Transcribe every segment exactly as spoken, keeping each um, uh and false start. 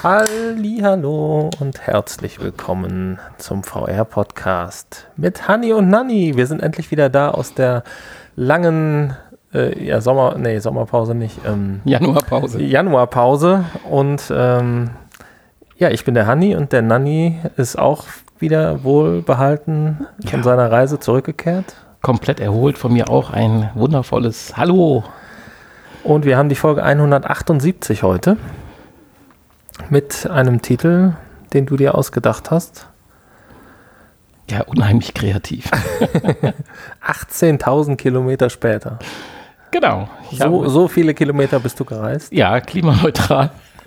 Hallihallo und herzlich willkommen zum V R-Podcast mit Hanni und Nanni. Wir sind endlich wieder da aus der langen äh, ja, Sommer, nee, Sommerpause nicht. Ähm, Januarpause. Januarpause und ähm, ja, ich bin der Hanni und der Nanni ist auch wieder wohlbehalten von ja. seiner Reise zurückgekehrt. Komplett erholt, von mir auch ein wundervolles Hallo. Und wir haben die Folge hundertachtundsiebzig heute mit einem Titel, den du dir ausgedacht hast. Ja, unheimlich kreativ. achtzehntausend Kilometer später. Genau. So, so viele Kilometer bist du gereist? Ja, klimaneutral.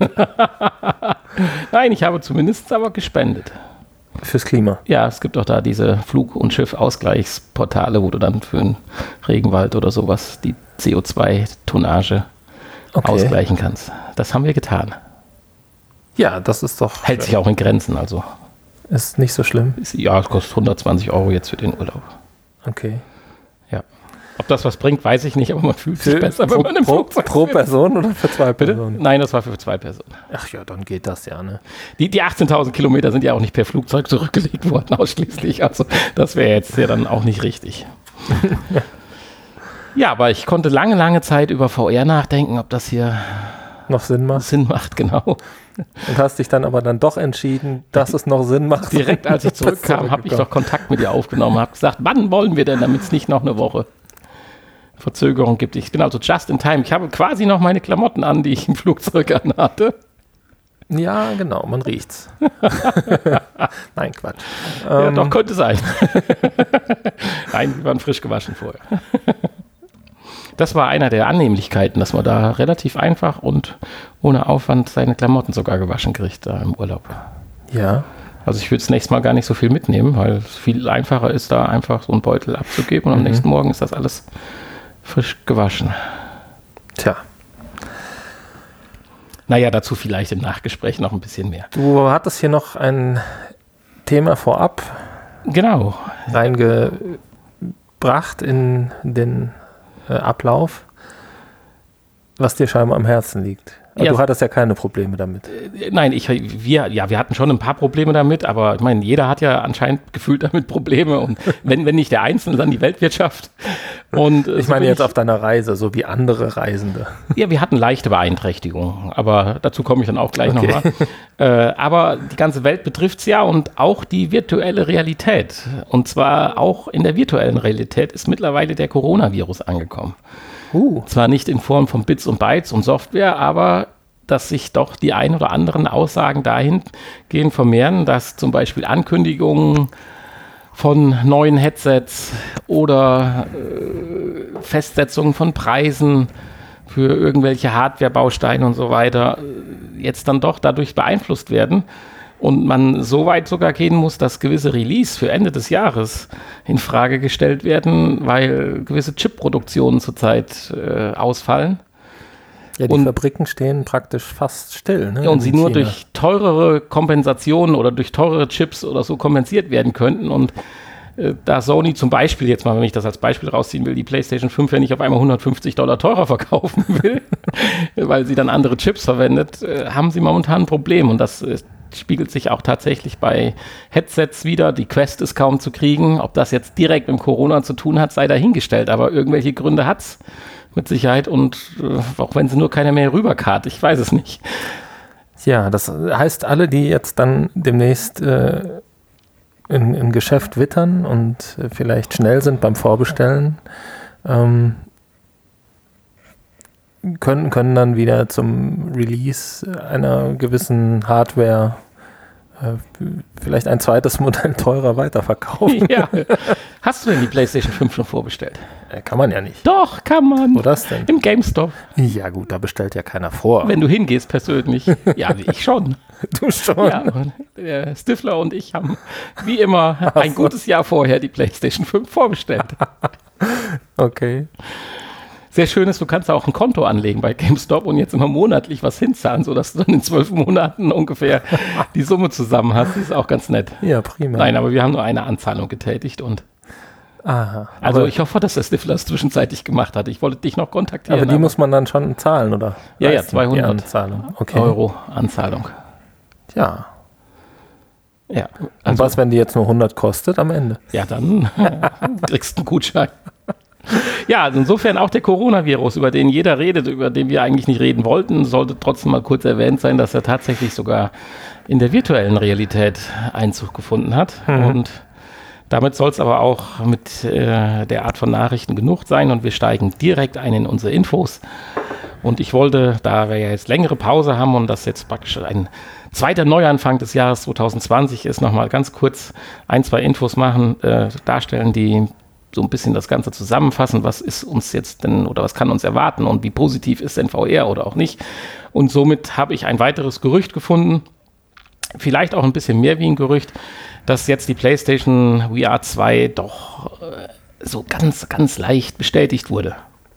Nein, ich habe zumindest aber gespendet. Fürs Klima? Ja, es gibt auch da diese Flug- und Schiffausgleichsportale, wo du dann für einen Regenwald oder sowas die C O zwei Tonnage okay. ausgleichen kannst. Das haben wir getan. Ja, das ist doch... Hält sich auch in Grenzen, also. Ist nicht so schlimm? Ist, ja, es kostet hundertzwanzig Euro jetzt für den Urlaub. Okay. Ja. Ob das was bringt, weiß ich nicht, aber man fühlt sich für, besser, pro, wenn man im pro, Flugzeug Pro Person oder für zwei Personen? Bitte? Nein, das war für zwei Personen. Ach ja, dann geht das ja, ne? Die, die achtzehntausend Kilometer sind ja auch nicht per Flugzeug zurückgelegt worden, ausschließlich. Also das wäre jetzt ja dann auch nicht richtig. Ja, aber ich konnte lange, lange Zeit über V R nachdenken, ob das hier noch Sinn macht. Sinn macht, genau. Und hast dich dann aber dann doch entschieden, dass es noch Sinn macht. Direkt als ich zurückkam, habe ich doch Kontakt mit dir aufgenommen, habe gesagt, wann wollen wir denn, damit es nicht noch eine Woche Verzögerung gibt. Ich bin also just in time. Ich habe quasi noch meine Klamotten an, die ich im Flugzeug anhatte. Ja, genau, man riecht's. Nein, Quatsch. Ja, ähm, doch, könnte sein. Nein, wir waren frisch gewaschen vorher. Das war einer der Annehmlichkeiten, dass man da relativ einfach und ohne Aufwand seine Klamotten sogar gewaschen kriegt da im Urlaub. Ja. Also ich würde das nächste Mal gar nicht so viel mitnehmen, weil es viel einfacher ist, da einfach so einen Beutel abzugeben und am mhm. nächsten Morgen ist das alles frisch gewaschen. Tja. Naja, dazu vielleicht im Nachgespräch noch ein bisschen mehr. Du hattest hier noch ein Thema vorab genau. reingebracht in den äh, Ablauf, was dir scheinbar am Herzen liegt. Ja, du hattest ja keine Probleme damit. Äh, nein, ich, wir, ja, wir hatten schon ein paar Probleme damit, aber ich meine, jeder hat ja anscheinend gefühlt damit Probleme und wenn, wenn nicht der Einzelne, dann die Weltwirtschaft. Und, ich so meine jetzt ich, auf deiner Reise, so wie andere Reisende. Ja, wir hatten leichte Beeinträchtigungen, aber dazu komme ich dann auch gleich okay. nochmal. Äh, aber die ganze Welt betrifft es ja und auch die virtuelle Realität. Und zwar auch in der virtuellen Realität ist mittlerweile der Coronavirus angekommen. Uh. Zwar nicht in Form von Bits und Bytes und Software, aber dass sich doch die ein oder anderen Aussagen dahingehend vermehren, dass zum Beispiel Ankündigungen von neuen Headsets oder äh, Festsetzungen von Preisen für irgendwelche Hardware-Bausteine und so weiter äh, jetzt dann doch dadurch beeinflusst werden. Und man so weit sogar gehen muss, dass gewisse Release für Ende des Jahres in Frage gestellt werden, weil gewisse Chip-Produktionen zurzeit äh, ausfallen. Ja, die und, Fabriken stehen praktisch fast still. Ne, ja, und sie nur durch teurere Kompensationen oder durch teurere Chips oder so kompensiert werden könnten. Und äh, da Sony zum Beispiel, jetzt mal, wenn ich das als Beispiel rausziehen will, die PlayStation fünf ja nicht auf einmal hundertfünfzig Dollar teurer verkaufen will, weil sie dann andere Chips verwendet, äh, haben sie momentan ein Problem. Und das ist spiegelt sich auch tatsächlich bei Headsets wieder. Die Quest ist kaum zu kriegen. Ob das jetzt direkt mit Corona zu tun hat, sei dahingestellt. Aber irgendwelche Gründe hat es mit Sicherheit. Und äh, auch wenn sie nur keiner mehr rüberkart, ich weiß es nicht. Ja, das heißt, alle, die jetzt dann demnächst äh, in, im Geschäft wittern und äh, vielleicht schnell sind beim Vorbestellen, ähm, können, können dann wieder zum Release einer gewissen Hardware äh, vielleicht ein zweites Modell teurer weiterverkaufen. Ja. Hast du denn die PlayStation fünf schon vorbestellt? Äh, kann man ja nicht. Doch, kann man. Wo das denn? Im GameStop. Ja gut, da bestellt ja keiner vor. Wenn du hingehst persönlich. Ja, ich schon. Du schon? Ja, der Stifler und ich haben wie immer Ach ein so. gutes Jahr vorher die PlayStation fünf vorbestellt. Okay. Sehr schön ist, du kannst auch ein Konto anlegen bei GameStop und jetzt immer monatlich was hinzahlen, sodass du dann in zwölf Monaten ungefähr die Summe zusammen hast. Das ist auch ganz nett. Ja, prima. Nein, aber wir haben nur eine Anzahlung getätigt und Aha. Also ich hoffe, dass der Stifler es zwischenzeitlich gemacht hat. Ich wollte dich noch kontaktieren. Aber die aber muss man dann schon zahlen, oder? Ja, ja, zweihundert Anzahlung. Okay. Euro Anzahlung. Ja. Ja. Und Also, was, wenn die jetzt nur hundert kostet am Ende? ja, dann kriegst du einen Gutschein. Ja, also insofern auch der Coronavirus, über den jeder redet, über den wir eigentlich nicht reden wollten, sollte trotzdem mal kurz erwähnt sein, dass er tatsächlich sogar in der virtuellen Realität Einzug gefunden hat. Mhm. Und damit soll es aber auch mit äh, der Art von Nachrichten genug sein und wir steigen direkt ein in unsere Infos. Und ich wollte, da wir ja jetzt längere Pause haben und das jetzt praktisch ein zweiter Neuanfang des Jahres zwanzig zwanzig ist, nochmal ganz kurz ein, zwei Infos machen, äh, darstellen, die so ein bisschen das Ganze zusammenfassen, was ist uns jetzt denn oder was kann uns erwarten und wie positiv ist denn V R oder auch nicht. Und somit habe ich ein weiteres Gerücht gefunden, vielleicht auch ein bisschen mehr wie ein Gerücht, dass jetzt die PlayStation V R zwei doch äh, so ganz, ganz leicht bestätigt wurde.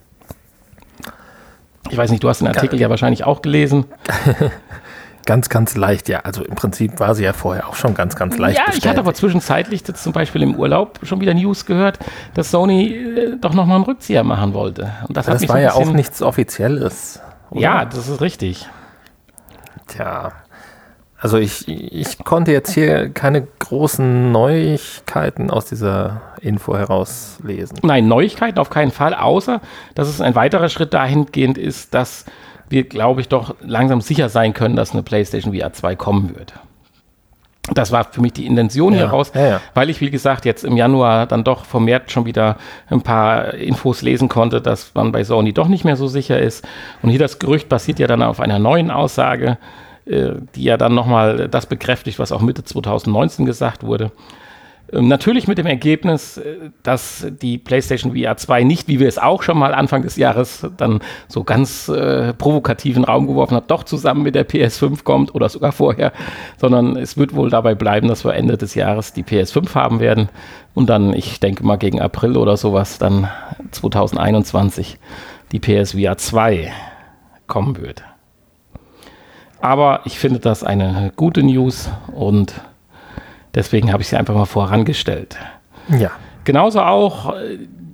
Ich weiß nicht, du hast den Artikel ja wahrscheinlich auch gelesen. Ganz, ganz leicht, ja. Also im Prinzip war sie ja vorher auch schon ganz, ganz leicht Ja, bestätigt. ich hatte aber zwischenzeitlich jetzt zum Beispiel im Urlaub schon wieder News gehört, dass Sony äh, doch nochmal einen Rückzieher machen wollte. Und das das hat mich war so ein ja auch bisschen, nichts Offizielles. Oder? Ja, das ist richtig. Tja, also ich, ich konnte jetzt hier keine großen Neuigkeiten aus dieser Info herauslesen. Nein, Neuigkeiten auf keinen Fall, außer dass es ein weiterer Schritt dahingehend ist, dass wir, glaube ich, doch langsam sicher sein können, dass eine PlayStation V R zwei kommen wird. Das war für mich die Intention Ja, hier raus, ja, ja. weil ich, wie gesagt, jetzt im Januar dann doch vermehrt schon wieder ein paar Infos lesen konnte, dass man bei Sony doch nicht mehr so sicher ist. Und hier das Gerücht basiert ja dann auf einer neuen Aussage, äh, die ja dann nochmal das bekräftigt, was auch Mitte zwanzig neunzehn gesagt wurde. Ähm, natürlich mit dem Ergebnis, äh, dass die PlayStation V R zwei nicht, wie wir es auch schon mal Anfang des Jahres dann so ganz äh, provokativen Raum geworfen hat, doch zusammen mit der P S fünf kommt oder sogar vorher, sondern es wird wohl dabei bleiben, dass wir Ende des Jahres die P S fünf haben werden und dann, ich denke mal gegen April oder sowas, dann zwanzig einundzwanzig die P S V R zwei kommen wird. Aber ich finde das eine gute News und deswegen habe ich sie einfach mal vorangestellt. Ja. Genauso auch äh,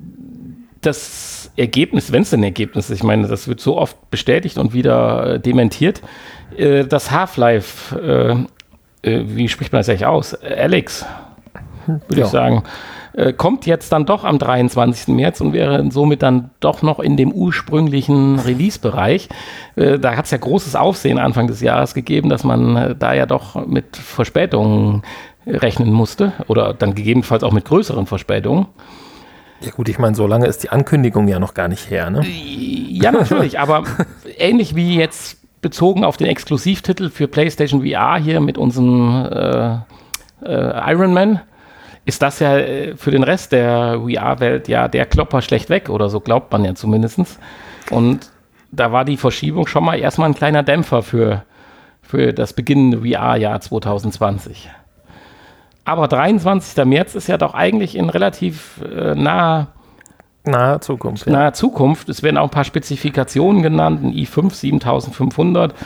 das Ergebnis, wenn es ein Ergebnis ist, ich meine, das wird so oft bestätigt und wieder äh, dementiert, äh, das Half-Life, äh, äh, wie spricht man das eigentlich aus? Alyx, würde Ja. ich sagen, äh, kommt jetzt dann doch am dreiundzwanzigsten März und wäre somit dann doch noch in dem ursprünglichen Release-Bereich. Äh, da hat es ja großes Aufsehen Anfang des Jahres gegeben, dass man äh, da ja doch mit Verspätungen rechnen musste oder dann gegebenenfalls auch mit größeren Verspätungen. Ja gut, ich meine, so lange ist die Ankündigung ja noch gar nicht her, ne? Ja, natürlich, aber ähnlich wie jetzt bezogen auf den Exklusivtitel für PlayStation V R hier mit unserem äh, äh, Iron Man, ist das ja äh, für den Rest der V R-Welt ja der Klopper schlechtweg oder so glaubt man ja zumindest. Und da war die Verschiebung schon mal erstmal ein kleiner Dämpfer für, für das beginnende V R-Jahr zwanzig zwanzig. Aber dreiundzwanzigster März ist ja doch eigentlich in relativ äh, naher, Nahe Zukunft. Ja. naher Zukunft. Es werden auch ein paar Spezifikationen genannt, ein i fünf siebentausendfünfhundert,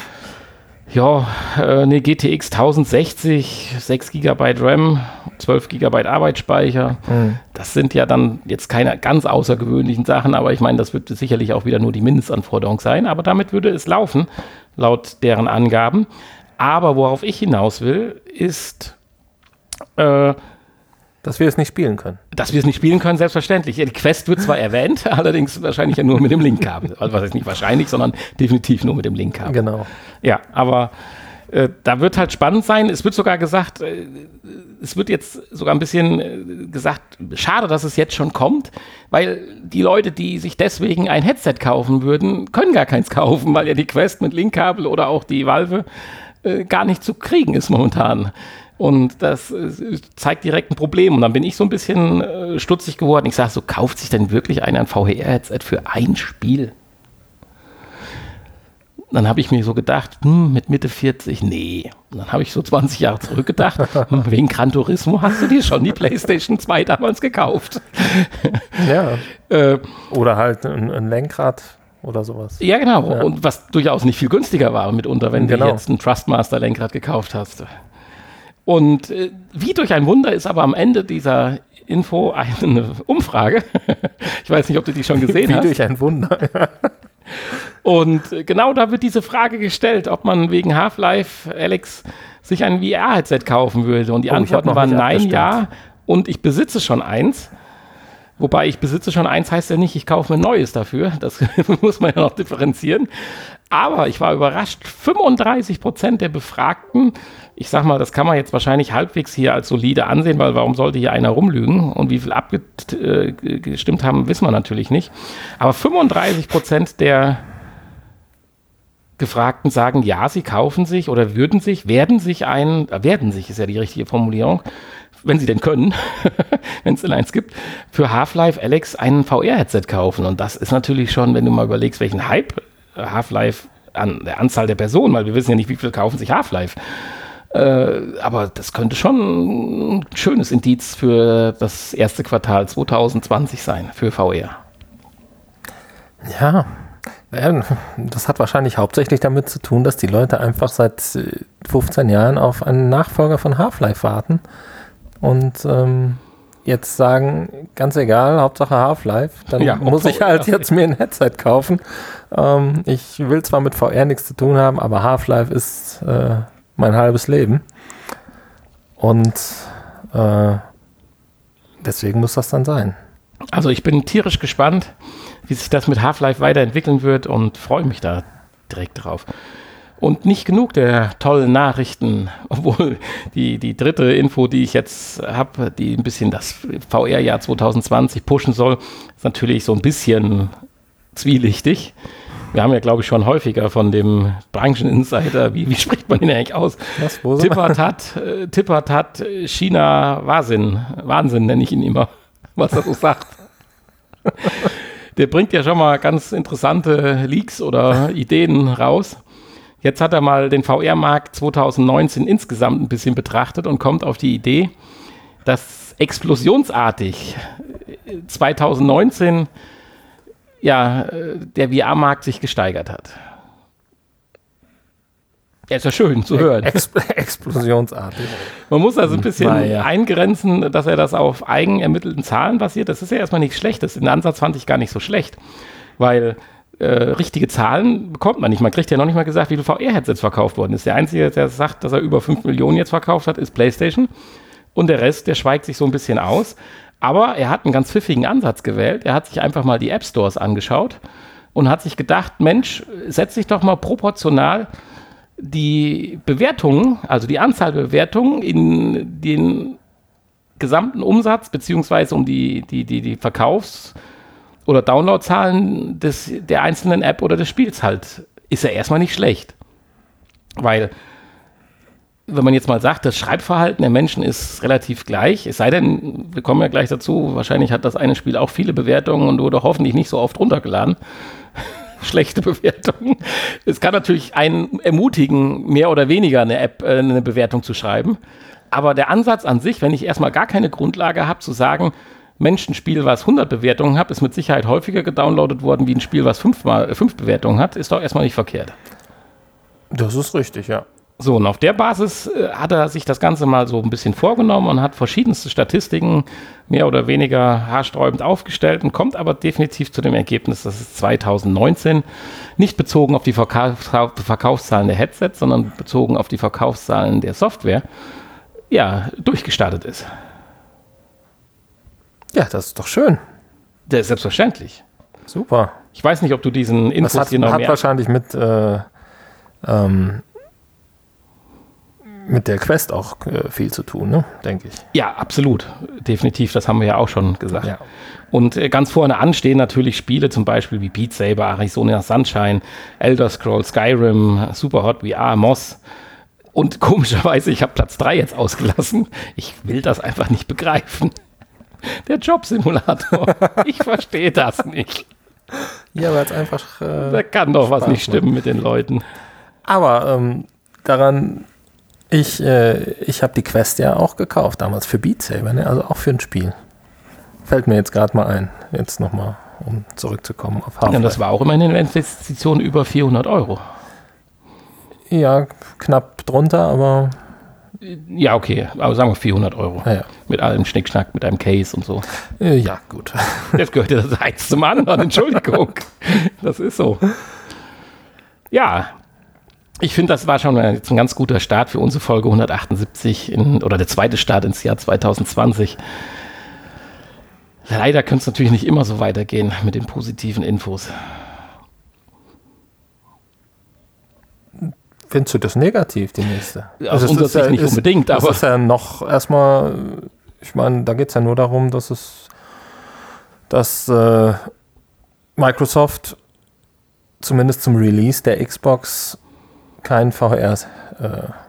ja, äh, eine G T X tausendsechzig, sechs Gigabyte RAM, zwölf Gigabyte Arbeitsspeicher. Mhm. Das sind ja dann jetzt keine ganz außergewöhnlichen Sachen, aber ich meine, das wird sicherlich auch wieder nur die Mindestanforderung sein. Aber damit würde es laufen, laut deren Angaben. Aber worauf ich hinaus will, ist... Äh, Dass wir es nicht spielen können. Dass wir es nicht spielen können, selbstverständlich. Die Quest wird zwar erwähnt, allerdings wahrscheinlich ja nur mit dem Linkkabel. Also was heißt nicht wahrscheinlich, sondern definitiv nur mit dem Linkkabel. Genau. Ja, aber äh, da wird halt spannend sein. Es wird sogar gesagt, äh, es wird jetzt sogar ein bisschen äh, gesagt, schade, dass es jetzt schon kommt, weil die Leute, die sich deswegen ein Headset kaufen würden, können gar keins kaufen, weil ja die Quest mit Linkkabel oder auch die Valve äh, gar nicht zu kriegen ist momentan. Und das äh, zeigt direkt ein Problem. Und dann bin ich so ein bisschen äh, stutzig geworden. Ich sage so, kauft sich denn wirklich einer ein V R-Headset für ein Spiel? Dann habe ich mir so gedacht, hm, mit Mitte vierzig, nee. Und dann habe ich so zwanzig Jahre zurückgedacht, hm, wegen Gran Turismo hast du dir schon die PlayStation zwei damals gekauft. Ja. äh, Oder halt ein, ein Lenkrad oder sowas. ja, genau. Ja. Und was durchaus nicht viel günstiger war mitunter, wenn Genau. du jetzt ein Trustmaster-Lenkrad gekauft hast. Und äh, wie durch ein Wunder ist aber am Ende dieser Info eine Umfrage. Ich weiß nicht, ob du die schon gesehen Wie hast. durch ein Wunder. Und genau da wird diese Frage gestellt, ob man wegen Half-Life, Alex, sich ein V R-Headset kaufen würde. Und die Oh, ich hab Antworten noch waren nicht nein, abgestimmt. ja. Und ich besitze schon eins. Wobei ich besitze schon eins, heißt ja nicht, ich kaufe mir ein neues dafür. Das muss man ja noch differenzieren. Aber ich war überrascht, fünfunddreißig Prozent der Befragten, ich sag mal, das kann man jetzt wahrscheinlich halbwegs hier als solide ansehen, weil warum sollte hier einer rumlügen? Und wie viel abgestimmt haben, wissen wir natürlich nicht. Aber fünfunddreißig Prozent der Gefragten sagen, ja, sie kaufen sich oder würden sich, werden sich ein, äh, werden sich ist ja die richtige Formulierung, wenn sie denn können, wenn es denn eins gibt, für Half-Life Alex ein V R-Headset kaufen. Und das ist natürlich schon, wenn du mal überlegst, welchen Hype Half-Life an der Anzahl der Personen, weil wir wissen ja nicht, wie viel kaufen sich Half-Life. Äh, aber das könnte schon ein schönes Indiz für das erste Quartal zwanzig zwanzig sein, für V R. Ja, das hat wahrscheinlich hauptsächlich damit zu tun, dass die Leute einfach seit fünfzehn Jahren auf einen Nachfolger von Half-Life warten und ähm, jetzt sagen, ganz egal, Hauptsache Half-Life, dann Ja, muss ich halt jetzt mir ein Headset kaufen. Ähm, ich will zwar mit V R nichts zu tun haben, aber Half-Life ist äh, mein halbes Leben und äh, deswegen muss das dann sein. Also ich bin tierisch gespannt, wie sich das mit Half-Life weiterentwickeln wird und freue mich da direkt drauf. Und nicht genug der tollen Nachrichten, obwohl die, die dritte Info, die ich jetzt habe, die ein bisschen das V R-Jahr zwanzig zwanzig pushen soll, ist natürlich so ein bisschen zwielichtig. Wir haben ja, glaube ich, schon häufiger von dem Brancheninsider, wie, wie spricht man ihn eigentlich aus? Was, wo Tippert hat, äh, Tippert hat China Wahnsinn, Wahnsinn nenne ich ihn immer, was er so sagt. Der bringt ja schon mal ganz interessante Leaks oder Ideen raus. Jetzt hat er mal den V R-Markt zwanzig neunzehn insgesamt ein bisschen betrachtet und kommt auf die Idee, dass explosionsartig zwanzig neunzehn ja, der V R-Markt sich gesteigert hat. Ja, ist ja schön zu hören. Ex- explosionsartig. Man muss also ein bisschen Naja. eingrenzen, dass er das auf eigen ermittelten Zahlen basiert. Das ist ja erstmal nichts Schlechtes. Den Ansatz fand ich gar nicht so schlecht, weil äh, richtige Zahlen bekommt man nicht. Man kriegt ja noch nicht mal gesagt, wie viele V R-Headsets verkauft worden ist. Der Einzige, der sagt, dass er über fünf Millionen jetzt verkauft hat, ist PlayStation. Und der Rest, der schweigt sich so ein bisschen aus. Aber er hat einen ganz pfiffigen Ansatz gewählt. Er hat sich einfach mal die App Stores angeschaut und hat sich gedacht, Mensch, setz dich doch mal proportional die Bewertungen, also die Anzahl Bewertungen in den gesamten Umsatz beziehungsweise um die, die, die, die Verkaufs- oder Downloadzahlen des, der einzelnen App oder des Spiels halt, ist ja erstmal nicht schlecht. Weil, wenn man jetzt mal sagt, das Schreibverhalten der Menschen ist relativ gleich, es sei denn, wir kommen ja gleich dazu, wahrscheinlich hat das eine Spiel auch viele Bewertungen und wurde hoffentlich nicht so oft runtergeladen. Schlechte Bewertungen. Es kann natürlich einen ermutigen, mehr oder weniger eine App, äh, eine Bewertung zu schreiben. Aber der Ansatz an sich, wenn ich erstmal gar keine Grundlage habe, zu sagen, Mensch, ein Spiel, was hundert Bewertungen hat, ist mit Sicherheit häufiger gedownloadet worden, wie ein Spiel, was fünf, mal, äh, fünf Bewertungen hat, ist doch erstmal nicht verkehrt. Das ist richtig, ja. So, und auf der Basis äh, hat er sich das Ganze mal so ein bisschen vorgenommen und hat verschiedenste Statistiken mehr oder weniger haarsträubend aufgestellt und kommt aber definitiv zu dem Ergebnis, dass es zwanzig neunzehn nicht bezogen auf die Verkauf, Verkaufszahlen der Headsets, sondern bezogen auf die Verkaufszahlen der Software, ja, durchgestartet ist. Ja, das ist doch schön. Der ist selbstverständlich. Super. Ich weiß nicht, ob du diesen Infos Das hat, hier noch hat mehr... wahrscheinlich mit, äh, ähm, mit der Quest auch äh, viel zu tun, ne? Denke ich. Ja, absolut. Definitiv, das haben wir ja auch schon gesagt. Ja. Und äh, ganz vorne an stehen natürlich Spiele, zum Beispiel wie Beat Saber, Arizona Sunshine, Elder Scrolls, Skyrim, Superhot V R, Moss. Und komischerweise, ich habe Platz drei jetzt ausgelassen. Ich will das einfach nicht begreifen. Der Jobsimulator. Ich verstehe das nicht. Ja, weil es einfach... Äh, Da kann doch was Spaß nicht stimmen mit den Leuten. aber ähm, daran... Ich, äh, ich habe die Quest ja auch gekauft, damals für Beat Saber, ne? Also auch für ein Spiel. Fällt mir jetzt gerade mal ein. Jetzt nochmal, um zurückzukommen auf Half-Life. Ja, das war auch immerhin eine Investition über vierhundert Euro. Ja, knapp drunter, aber Ja, okay, aber sagen wir vierhundert Euro. ja, ja. Mit allem Schnickschnack, mit einem Case und so. Äh, ja gut. Jetzt gehört ja das eins zum anderen, Entschuldigung. Das ist so. Ja, ich finde, das war schon jetzt ein ganz guter Start für unsere Folge hundertachtundsiebzig in, oder der zweite Start ins Jahr zwanzig zwanzig. Leider könnte es natürlich nicht immer so weitergehen mit den positiven Infos. Findest du das negativ, die nächste? Aus unserer Sicht ja, nicht ist, unbedingt, aber... Das ist ja noch erstmal, ich meine, da geht es ja nur darum, dass es, dass äh, Microsoft zumindest zum Release der Xbox kein V R äh,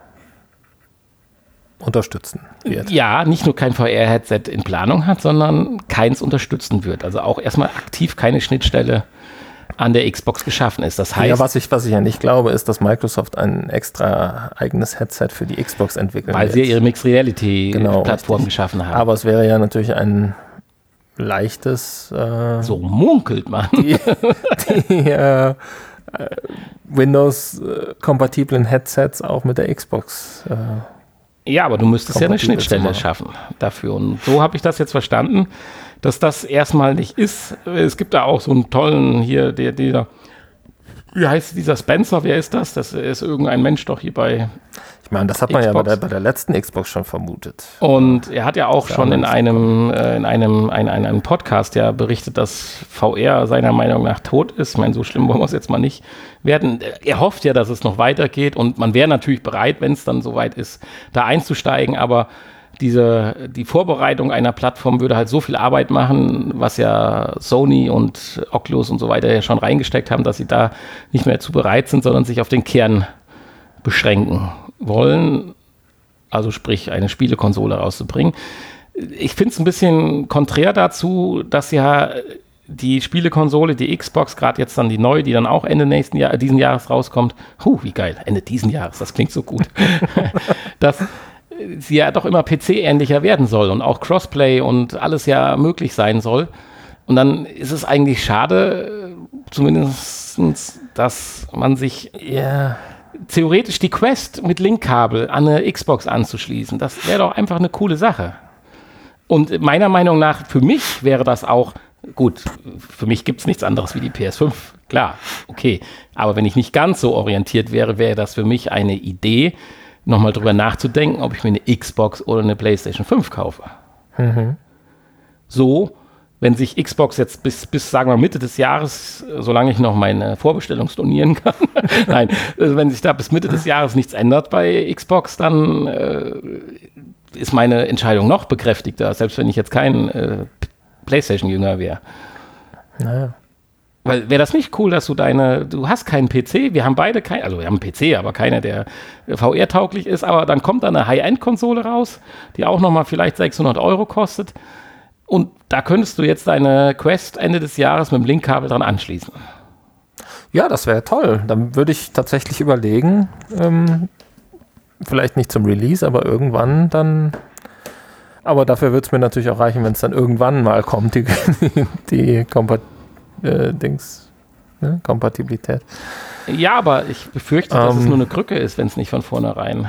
unterstützen wird. Ja, nicht nur kein V R-Headset in Planung hat, sondern keins unterstützen wird. Also auch erstmal aktiv keine Schnittstelle an der Xbox geschaffen ist. Das heißt, ja, was ich, was ich ja nicht glaube, ist, dass Microsoft ein extra eigenes Headset für die Xbox entwickeln weil wird. sie ihre Mixed Reality-Plattform genau, geschaffen haben. Aber es wäre ja natürlich ein leichtes... Äh, so munkelt man. Die, die äh, Windows-kompatiblen Headsets auch mit der Xbox. Äh, ja, aber du müsstest ja eine Schnittstelle schaffen dafür. Und so habe ich das jetzt verstanden, dass das erstmal nicht ist. Es gibt da auch so einen tollen hier, der, der, wie heißt dieser Spencer, wer ist das? Das ist irgendein Mensch doch hier bei Ich meine, das hat man Xbox. ja bei der, bei der letzten Xbox schon vermutet. Und er hat ja auch das schon in einem, äh, in einem, ein, ein, einem Podcast ja berichtet, dass V R seiner Meinung nach tot ist. Ich meine, so schlimm wollen wir es jetzt mal nicht werden. Er hofft ja, dass es noch weitergeht und man wäre natürlich bereit, wenn es dann soweit ist, da einzusteigen, aber diese, die Vorbereitung einer Plattform würde halt so viel Arbeit machen, was ja Sony und Oculus und so weiter ja schon reingesteckt haben, dass sie da nicht mehr zu bereit sind, sondern sich auf den Kern beschränken wollen, also sprich eine Spielekonsole rauszubringen. Ich finde es ein bisschen konträr dazu, dass ja die Spielekonsole, die Xbox, gerade jetzt dann die neue, die dann auch Ende nächsten Jahr, diesen Jahres rauskommt, huh, wie geil, Ende diesen Jahres, das klingt so gut, dass sie ja doch immer P C-ähnlicher werden soll und auch Crossplay und alles ja möglich sein soll. Und dann ist es eigentlich schade, zumindest, dass man sich yeah. theoretisch die Quest mit Linkkabel an eine Xbox anzuschließen. Das wäre doch einfach eine coole Sache. Und meiner Meinung nach, für mich wäre das auch, gut, für mich gibt es nichts anderes wie die P S fünf, klar, okay. Aber wenn ich nicht ganz so orientiert wäre, wäre das für mich eine Idee, nochmal drüber nachzudenken, ob ich mir eine Xbox oder eine PlayStation fünf kaufe. Mhm. So, wenn sich Xbox jetzt bis, bis, sagen wir, Mitte des Jahres, solange ich noch meine Vorbestellung stornieren kann, nein, also wenn sich da bis Mitte des Jahres nichts ändert bei Xbox, dann äh, ist meine Entscheidung noch bekräftigter, selbst wenn ich jetzt kein äh, PlayStation-Jünger wäre. Naja. Weil wäre das nicht cool, dass du deine, du hast keinen P C, wir haben beide keinen, also wir haben einen P C, aber keiner, der V R-tauglich ist, aber dann kommt da eine High-End-Konsole raus, die auch nochmal vielleicht sechshundert Euro kostet und da könntest du jetzt deine Quest Ende des Jahres mit dem Linkkabel dran anschließen. Ja, das wäre toll. Dann würde ich tatsächlich überlegen, ähm, vielleicht nicht zum Release, aber irgendwann dann, aber dafür würde es mir natürlich auch reichen, wenn es dann irgendwann mal kommt, die, die Kompatibilität. Äh, Dings, ne? Kompatibilität. Ja, aber ich befürchte, dass ähm, es nur eine Krücke ist, wenn es nicht von vornherein.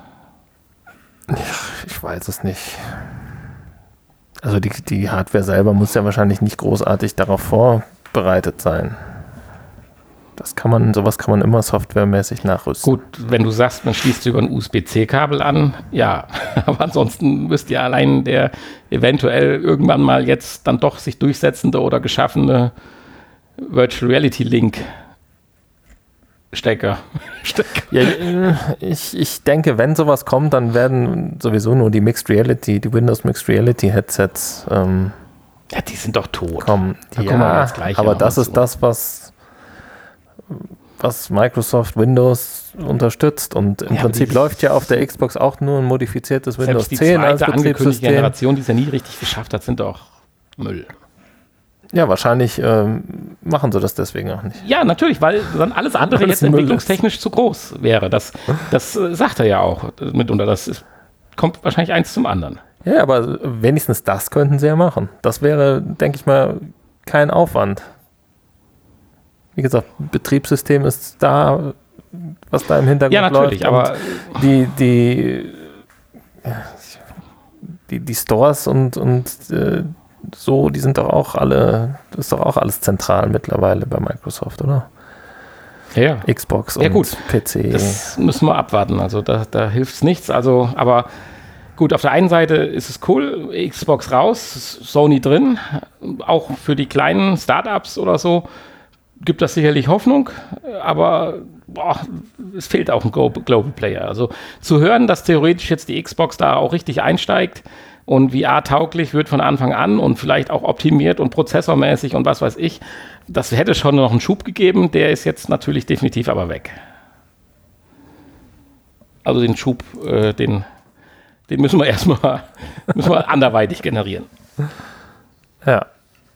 Ich weiß es nicht. Also die, die Hardware selber muss ja wahrscheinlich nicht großartig darauf vorbereitet sein. Das kann man, sowas kann man immer softwaremäßig nachrüsten. Gut, wenn du sagst, man schließt über ein U S B C-Kabel an, ja. Aber ansonsten müsste ja allein der eventuell irgendwann mal jetzt dann doch sich durchsetzende oder geschaffene Virtual Reality Link Stecker. Stecker. Ja, ich, ich denke, wenn sowas kommt, dann werden sowieso nur die Mixed Reality, die Windows Mixed Reality Headsets ähm, ja, die sind doch tot. Kommen. Da ja, kommen wir jetzt gleich aber das ist das, was, was Microsoft Windows unterstützt und im ja, Prinzip läuft ja auf der Xbox auch nur ein modifiziertes Windows zehn als Betriebssystem. Die Betriebssystem. Generation, die es ja nie richtig geschafft hat, sind doch Müll. Ja, wahrscheinlich ähm, machen sie das deswegen auch nicht. Ja, natürlich, weil dann alles andere Weil jetzt es Müll entwicklungstechnisch ist. zu groß wäre. Das, das äh, sagt er ja auch mitunter. Das ist, kommt wahrscheinlich eins zum anderen. Ja, aber wenigstens das könnten sie ja machen. Das wäre, denke ich mal, kein Aufwand. Wie gesagt, Betriebssystem ist da, was da im Hintergrund ja, natürlich, läuft. Aber die, die, die, die Stores und, und äh, so, die sind doch auch alle, das ist doch auch alles zentral mittlerweile bei Microsoft, oder? Ja, ja. Xbox ja, und gut. P C. Das müssen wir abwarten. Also da, da hilft es nichts. Also, aber gut, auf der einen Seite ist es cool, Xbox raus, Sony drin. Auch für die kleinen Startups oder so gibt das sicherlich Hoffnung. Aber boah, es fehlt auch ein Global Player. Also zu hören, dass theoretisch jetzt die Xbox da auch richtig einsteigt und V R-tauglich wird von Anfang an und vielleicht auch optimiert und prozessormäßig und was weiß ich, das hätte schon noch einen Schub gegeben. Der ist jetzt natürlich definitiv aber weg. Also den Schub, äh, den, den müssen wir erstmal müssen wir anderweitig generieren. Ja.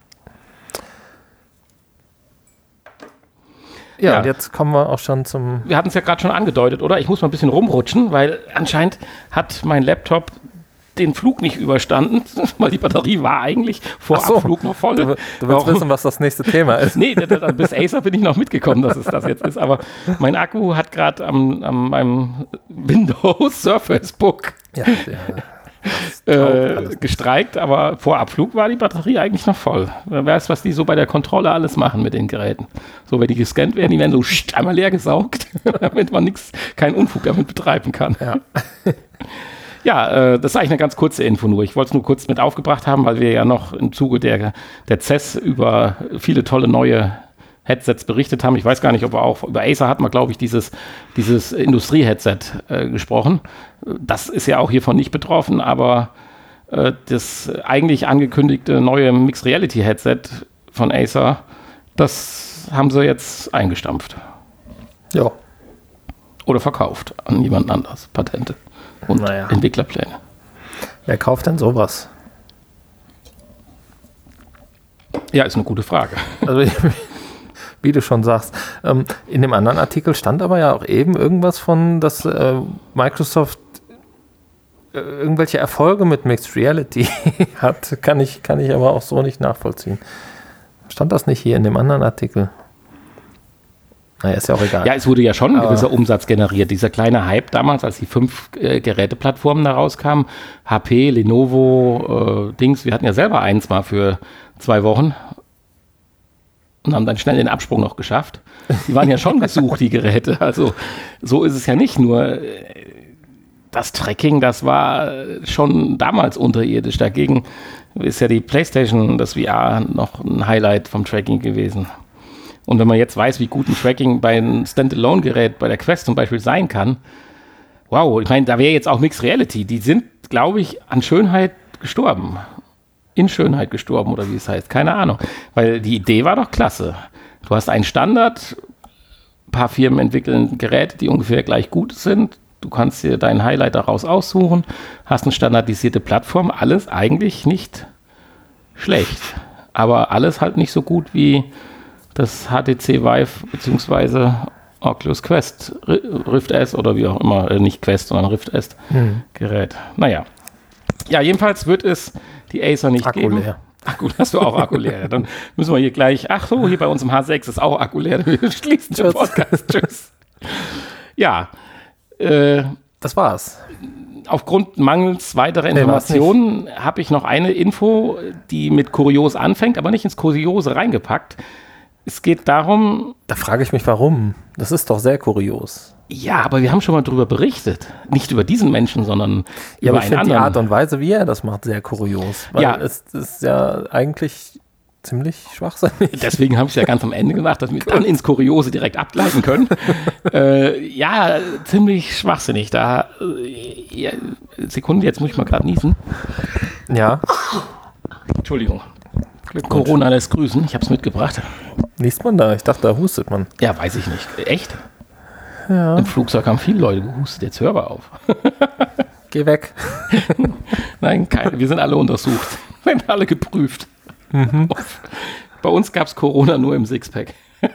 Ja, Ja. und jetzt kommen wir auch schon zum... Wir hatten es ja gerade schon angedeutet, oder? Ich muss mal ein bisschen rumrutschen, weil anscheinend hat mein Laptop den Flug nicht überstanden, weil die Batterie war eigentlich vor Ach so. Abflug noch voll. Du, du willst wissen, was das nächste Thema ist. Nee, da, da, bis Acer bin ich noch mitgekommen, dass es das jetzt ist. Aber mein Akku hat gerade am, am meinem Windows Surface Book Ja, ja. äh, gestreikt, aber vor Abflug war die Batterie eigentlich noch voll. Wer weiß, was die so bei der Kontrolle alles machen mit den Geräten. So, wenn die gescannt werden, die werden so scht, einmal leer gesaugt, damit man nichts, keinen Unfug damit betreiben kann. Ja. Ja, äh, das ist eigentlich eine ganz kurze Info nur. Ich wollte es nur kurz mit aufgebracht haben, weil wir ja noch im Zuge der, der C E S über viele tolle neue Headsets berichtet haben. Ich weiß gar nicht, ob wir auch über Acer hatten wir, glaube ich, dieses, dieses Industrie-Headset äh, gesprochen. Das ist ja auch hiervon nicht betroffen, aber äh, das eigentlich angekündigte neue Mixed Reality Headset von Acer, das haben sie jetzt eingestampft. Ja. Oder verkauft an jemand anders. Patente und Naja. Entwicklerpläne. Wer kauft denn sowas? Ja, ist eine gute Frage. Also, wie du schon sagst. Ähm, in dem anderen Artikel stand aber ja auch eben irgendwas von, dass äh, Microsoft äh, irgendwelche Erfolge mit Mixed Reality hat. Kann ich, kann ich aber auch so nicht nachvollziehen. Stand das nicht hier in dem anderen Artikel? Naja, ist ja auch egal. Ja, es wurde ja schon ein Aber- gewisser Umsatz generiert. Dieser kleine Hype damals, als die fünf äh, Geräteplattformen da rauskamen, H P, Lenovo, äh, Dings, wir hatten ja selber eins mal für zwei Wochen und haben dann schnell den Absprung noch geschafft. Die waren ja schon gesucht, die Geräte. Also so ist es ja nicht nur. äh, Das Tracking, das war äh, schon damals unterirdisch. Dagegen ist ja die PlayStation, das V R, noch ein Highlight vom Tracking gewesen. Und wenn man jetzt weiß, wie gut ein Tracking bei einem Standalone-Gerät, bei der Quest zum Beispiel sein kann, wow, ich meine, da wäre jetzt auch Mixed Reality. Die sind, glaube ich, an Schönheit gestorben. In Schönheit gestorben, oder wie es heißt. Keine Ahnung. Weil die Idee war doch klasse. Du hast einen Standard, ein paar Firmen entwickeln Geräte, die ungefähr gleich gut sind. Du kannst dir deinen Highlight daraus aussuchen, hast eine standardisierte Plattform, alles eigentlich nicht schlecht. Aber alles halt nicht so gut wie das H T C Vive bzw. Oculus Quest, Rift S oder wie auch immer, äh, nicht Quest, sondern Rift S Hm. Gerät. Naja. Ja, jedenfalls wird es die Acer nicht Akku geben. leer. Akku, hast du auch Akku leer. Dann müssen wir hier gleich, ach so, hier bei uns im H sechs ist auch Akku leer. Wir schließen den Tschüss. Podcast. Tschüss. Ja, äh, Das war's. aufgrund mangels weiterer Nee, war's Informationen habe ich noch eine Info, die mit kurios anfängt, aber nicht ins Kuriose reingepackt. Es geht darum, Da frage ich mich, warum. Das ist doch sehr kurios. ja, aber wir haben schon mal darüber berichtet. Nicht über diesen Menschen, sondern Ja, über aber ich einen finde die anderen. Art und Weise, wie er das macht, sehr kurios. Weil Ja. es ist ja eigentlich ziemlich schwachsinnig. Deswegen habe ich es ja ganz am Ende gemacht, dass wir dann ins Kuriose direkt abgleiten können. äh, ja, ziemlich schwachsinnig. Da, äh, ja, Sekunde, jetzt muss ich mal gerade niesen. Ja, Entschuldigung. Glückwunsch. Corona lässt grüßen. Ich habe es mitgebracht. Liest man da? Ich dachte, da hustet man. Ja, weiß ich nicht. Echt? Ja. Im Flugzeug haben viele Leute gehustet. Jetzt hör mal auf. Geh weg. Nein, keine. Wir sind alle untersucht. Wir sind alle geprüft. Bei uns gab es Corona nur im Sixpack.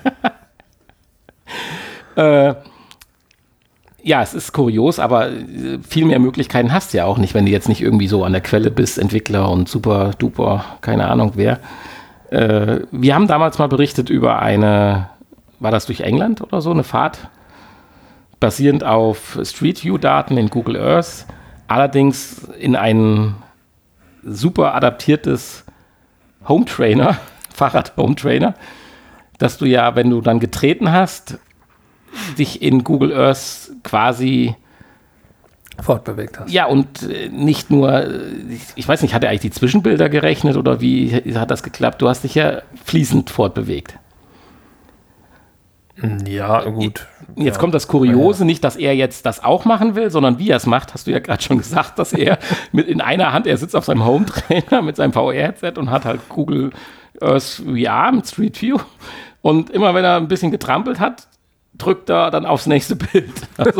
äh, ja, es ist kurios, aber äh, viel mehr Möglichkeiten hast du ja auch nicht, wenn du jetzt nicht irgendwie so an der Quelle bist, Entwickler und super duper, keine Ahnung wer. Äh, wir haben damals mal berichtet über eine, war das durch England oder so, eine Fahrt, basierend auf Street View-Daten in Google Earth, allerdings in ein super adaptiertes Home Trainer, Fahrrad-Home Trainer, dass du ja, wenn du dann getreten hast, dich in Google Earth quasi fortbewegt hast. Ja, und äh, nicht nur, äh, ich, ich weiß nicht, hat er eigentlich die Zwischenbilder gerechnet oder wie hat das geklappt? Du hast dich ja fließend fortbewegt. Ja, gut. Jetzt ja. kommt das Kuriose, ja. Nicht, dass er jetzt das auch machen will, sondern wie er es macht, hast du ja gerade schon gesagt, dass er mit in einer Hand, er sitzt auf seinem Home-Trainer mit seinem V R-Headset und hat halt Google Earth V R mit Street View und immer wenn er ein bisschen getrampelt hat, drückt er dann aufs nächste Bild. Also,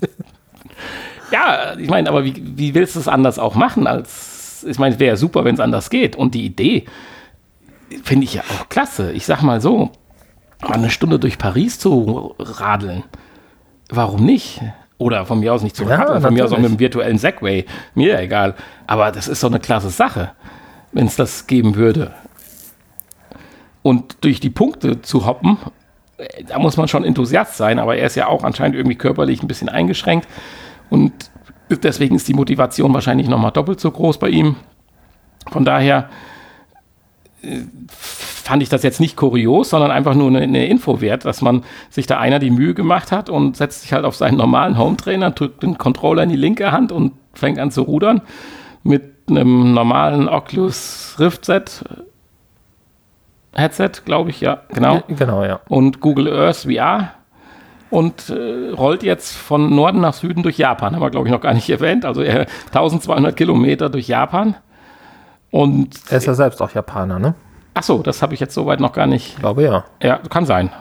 ja, ich meine, aber wie, wie willst du es anders auch machen als, ich meine, es wäre ja super, wenn es anders geht und die Idee finde ich ja auch klasse. Ich sag mal so, mal eine Stunde durch Paris zu radeln. Warum nicht? Oder von mir aus nicht zu ja, radeln, von natürlich. mir aus auch mit einem virtuellen Segway. Mir egal. Aber das ist doch eine klasse Sache, wenn es das geben würde. Und durch die Punkte zu hoppen, da muss man schon Enthusiast sein, aber er ist ja auch anscheinend irgendwie körperlich ein bisschen eingeschränkt. Und deswegen ist die Motivation wahrscheinlich nochmal doppelt so groß bei ihm. Von daher fand ich das jetzt nicht kurios, sondern einfach nur eine, eine Info wert, dass man sich da einer die Mühe gemacht hat und setzt sich halt auf seinen normalen Home-Trainer, drückt den Controller in die linke Hand und fängt an zu rudern mit einem normalen Oculus Rift Set Headset, glaube ich, ja, genau. Genau, ja. Und Google Earth V R und äh, rollt jetzt von Norden nach Süden durch Japan, haben wir, glaube ich, noch gar nicht erwähnt, also er eintausendzweihundert Kilometer durch Japan. Und er ist ja selbst auch Japaner, ne? Ach so, das habe ich jetzt soweit noch gar nicht. Ich glaube, ja. Ja, kann sein.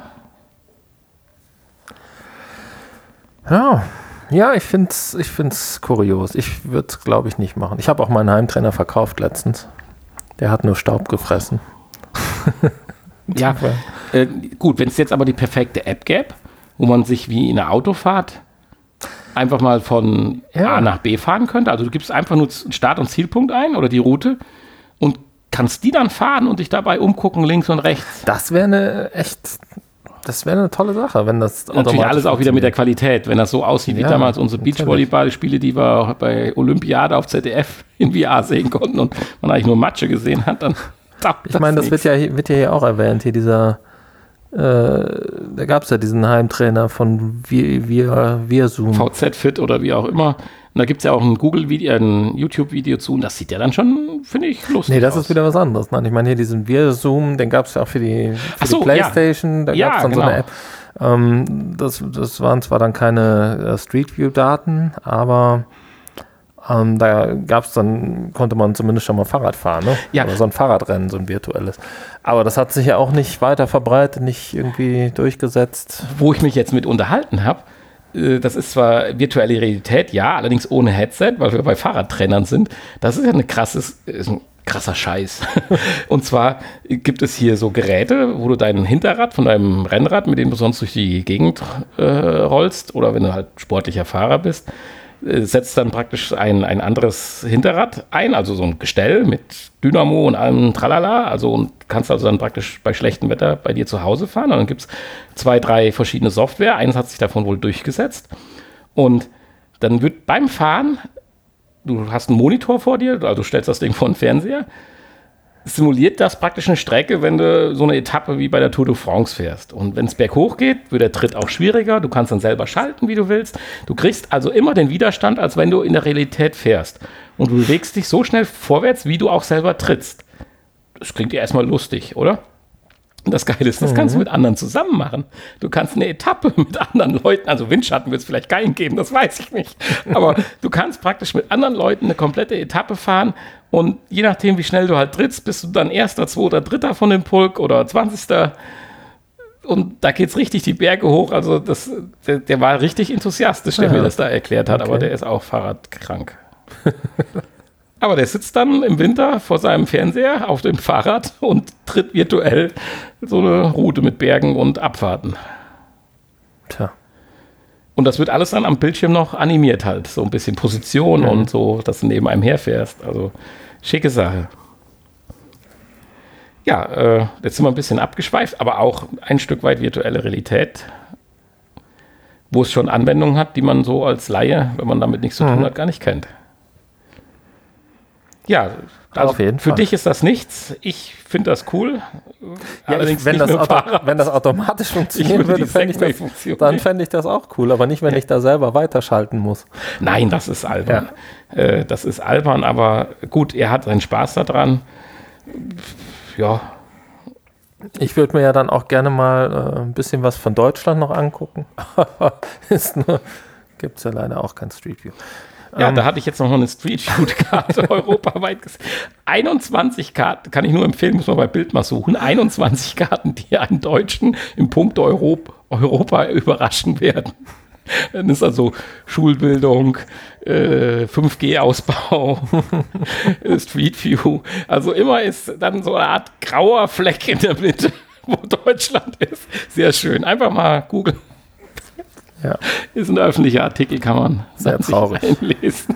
Ja, ja, ich finde es ich find's kurios. Ich würde es, glaube ich, nicht machen. Ich habe auch meinen Heimtrainer verkauft letztens. Der hat nur Staub gefressen. Ja, äh, gut, wenn es jetzt aber die perfekte App gäbe, wo man sich wie in einer Autofahrt einfach mal von ja. A nach B fahren könnte. Also du gibst einfach nur Start- und Zielpunkt ein oder die Route und kannst die dann fahren und dich dabei umgucken, links und rechts. Das wäre eine echt, das wäre eine tolle Sache, wenn das natürlich alles auch wieder mit der Qualität, wenn das so aussieht wie ja, damals unsere Beachvolleyball-Spiele, die wir bei Olympiade auf Z D F in V R sehen konnten und man eigentlich nur Matsche gesehen hat, dann ich meine, das wird ja, wird ja hier auch erwähnt, hier dieser Äh, da gab es ja diesen Heimtrainer von Virzum. V Z Fit oder wie auch immer. Und da gibt es ja auch ein Google-Video, ein YouTube-Video zu und das sieht ja dann schon, finde ich, lustig Nee, das aus. ist wieder was anderes. Nein, ich meine hier diesen Virzum, den gab es ja auch für die, für so, die Playstation, ja. da Ja, gab es dann genau. so eine App. Ähm, das, das waren zwar dann keine äh, Street View-Daten, aber ähm, da gab es dann, konnte man zumindest schon mal Fahrrad fahren, ne? Ja. Oder so ein Fahrradrennen, so ein virtuelles. Aber das hat sich ja auch nicht weiter verbreitet, nicht irgendwie durchgesetzt. Wo ich mich jetzt mit unterhalten habe, äh, das ist zwar virtuelle Realität, ja, allerdings ohne Headset, weil wir bei Fahrradtrainern sind. Das ist ja eine krasses, ist ein krasser Scheiß. Und zwar gibt es hier so Geräte, wo du dein Hinterrad von deinem Rennrad, mit dem du sonst durch die Gegend äh, rollst, oder wenn du halt sportlicher Fahrer bist, setzt dann praktisch ein, ein anderes Hinterrad ein, also so ein Gestell mit Dynamo und allem Tralala, also und kannst also dann praktisch bei schlechtem Wetter bei dir zu Hause fahren. Und dann gibt es zwei, drei verschiedene Software. Eines hat sich davon wohl durchgesetzt. Und dann wird beim Fahren, du hast einen Monitor vor dir, also du stellst das Ding vor den Fernseher, simuliert das praktisch eine Strecke, wenn du so eine Etappe wie bei der Tour de France fährst. Und wenn es berghoch geht, wird der Tritt auch schwieriger. Du kannst dann selber schalten, wie du willst. Du kriegst also immer den Widerstand, als wenn du in der Realität fährst. Und du bewegst dich so schnell vorwärts, wie du auch selber trittst. Das klingt ja erstmal lustig, oder? Und das Geile ist, das kannst du mit anderen zusammen machen. Du kannst eine Etappe mit anderen Leuten, also Windschatten wird es vielleicht keinen geben, das weiß ich nicht. Aber du kannst praktisch mit anderen Leuten eine komplette Etappe fahren und je nachdem, wie schnell du halt trittst, bist du dann Erster, Zweiter, Dritter von dem Pulk oder Zwanzigster. Und da geht es richtig die Berge hoch. Also das, der, der war richtig enthusiastisch, der ja. mir das da erklärt hat, okay. Aber der ist auch fahrradkrank. Aber der sitzt dann im Winter vor seinem Fernseher auf dem Fahrrad und tritt virtuell so eine Route mit Bergen und Abfahrten. Tja. Und das wird alles dann am Bildschirm noch animiert halt. So ein bisschen Position mhm. und so, dass du neben einem herfährst. Also schicke Sache. Ja, äh, jetzt sind wir ein bisschen abgeschweift, aber auch ein Stück weit virtuelle Realität, wo es schon Anwendungen hat, die man so als Laie, wenn man damit nichts zu tun mhm. hat, gar nicht kennt. Ja, also Auf jeden für Fall. dich ist das nichts. Ich finde das cool. Ja, ich, wenn, nicht das mit dem Auto, Fahrrad. wenn das automatisch Ich funktionieren würde die würde, fände ich das, Segway-Funktion dann nicht. fände ich das auch cool, aber nicht, wenn ich da selber weiterschalten muss. Nein, das ist albern. Äh, das ist albern, aber gut, er hat seinen Spaß daran. Ja, Ich würde mir ja dann auch gerne mal äh, ein bisschen was von Deutschland noch angucken. Ist nur, gibt es ja leider auch kein Street View. ja Ähm, da hatte ich jetzt noch eine Street Food-Karte europaweit gesehen. einundzwanzig Karten, kann ich nur empfehlen, muss man bei Bild mal suchen. einundzwanzig Karten, die einen Deutschen im Punkt Europa, Europa überraschen werden. Dann ist also Schulbildung, äh, fünf G-Ausbau, Street View. Also immer ist dann so eine Art grauer Fleck in der Mitte, wo Deutschland ist. Sehr schön. Einfach mal googeln. Ja. Ist ein öffentlicher Artikel, kann man Sehr sich traurig. einlesen.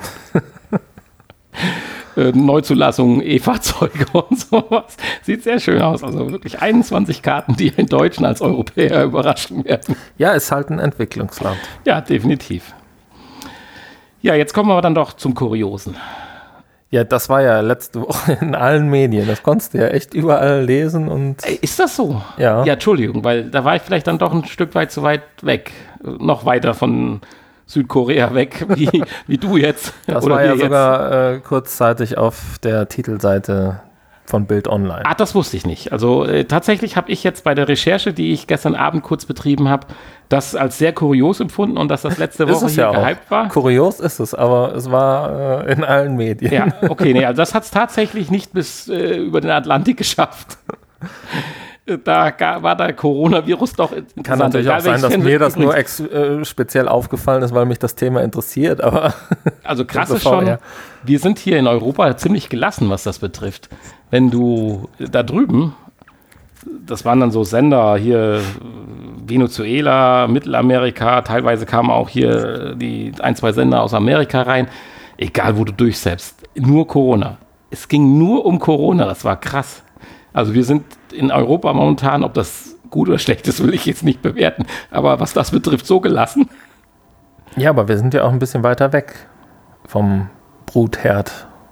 äh, Neuzulassungen, E-Fahrzeuge und sowas. Sieht sehr schön aus. Also wirklich einundzwanzig Karten, die einen Deutschen als Europäer überraschen werden. Ja, ist halt ein Entwicklungsland. Ja, definitiv. Ja, jetzt kommen wir dann doch zum Kuriosen. Ja, das war ja letzte Woche in allen Medien. Das konntest du ja echt überall lesen und Ey, ist das so? Ja. Ja, Entschuldigung, weil da war ich vielleicht dann doch ein Stück weit zu weit weg. Noch weiter von Südkorea weg, wie, wie du jetzt. das Oder war ja wir jetzt. sogar äh, kurzzeitig auf der Titelseite von Bild Online. Ah, das wusste ich nicht. Also äh, tatsächlich habe ich jetzt bei der Recherche, die ich gestern Abend kurz betrieben habe, das als sehr kurios empfunden und dass das letzte Ist Woche es hier ja auch. gehypt war. Kurios ist es, aber es war äh, in allen Medien. Ja, okay, nee, also das hat es tatsächlich nicht bis äh, über den Atlantik geschafft. Da ga, war der Coronavirus doch interessant. Kann natürlich Egal, auch sein, dass welches mir das übrigens- nur ex äh, speziell aufgefallen ist, weil mich das Thema interessiert, aber Also krass Also ist schon, V R. wir sind hier in Europa ziemlich gelassen, was das betrifft. Wenn du da drüben, das waren dann so Sender hier, Venezuela, Mittelamerika, teilweise kamen auch hier die ein, zwei Sender aus Amerika rein, egal wo du durchsetzt, nur Corona. Es ging nur um Corona, das war krass. Also wir sind in Europa momentan, ob das gut oder schlecht ist, will ich jetzt nicht bewerten, aber was das betrifft, so gelassen. ja, aber wir sind ja auch ein bisschen weiter weg vom Brutherd.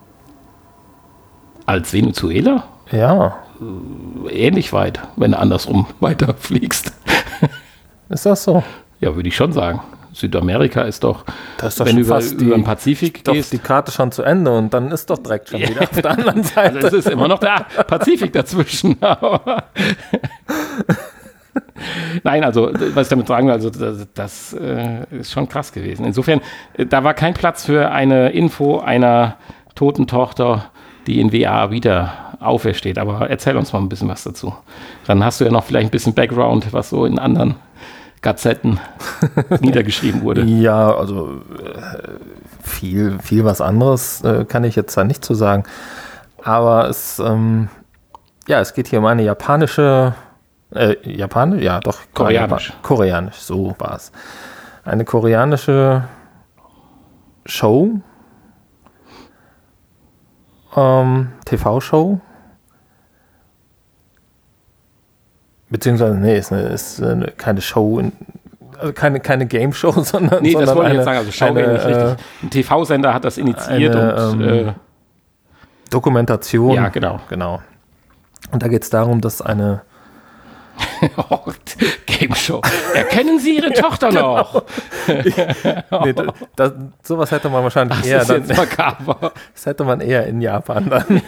Als Venezuela? Ja, Ähnlich weit, wenn du andersrum weiterfliegst. ist das so? Ja, würde ich schon sagen. Südamerika ist doch, Das ist doch wenn schon du über, fast die- über den Pazifik Doch gehst, die Karte schon zu Ende und dann ist doch direkt schon wieder auf der anderen Seite. also es ist immer noch der Pazifik dazwischen. Aber Nein, also was ich damit sagen will, also das, das äh, ist schon krass gewesen. Insofern, äh, da war kein Platz für eine Info einer toten Tochter, die in W A wieder aufersteht. Aber erzähl uns mal ein bisschen was dazu. Dann hast du ja noch vielleicht ein bisschen Background, was so in anderen Gazetten niedergeschrieben wurde. Ja, also äh, viel, viel was anderes äh, kann ich jetzt da nicht zu sagen. Aber es, ähm, ja, es geht hier um eine japanische, äh, Japanisch? Ja, doch. Koreanisch. Japan- Koreanisch, so war es. Eine koreanische Show, ähm, T V-Show. Beziehungsweise, nee, ist, eine, ist eine, keine Show, in, also keine, keine Game-Show, sondern, Nee, sondern das wollte ich eine, jetzt sagen, also Show eine, wäre nicht äh, richtig. Ein T V-Sender hat das initiiert eine, und ähm, äh, Dokumentation. Ja, genau. genau. Und da geht es darum, dass eine oh, Game Show. Erkennen Sie Ihre Tochter noch? nee, da, da, sowas hätte man wahrscheinlich Das eher ist dann, jetzt makaber. das hätte man eher in Japan dann.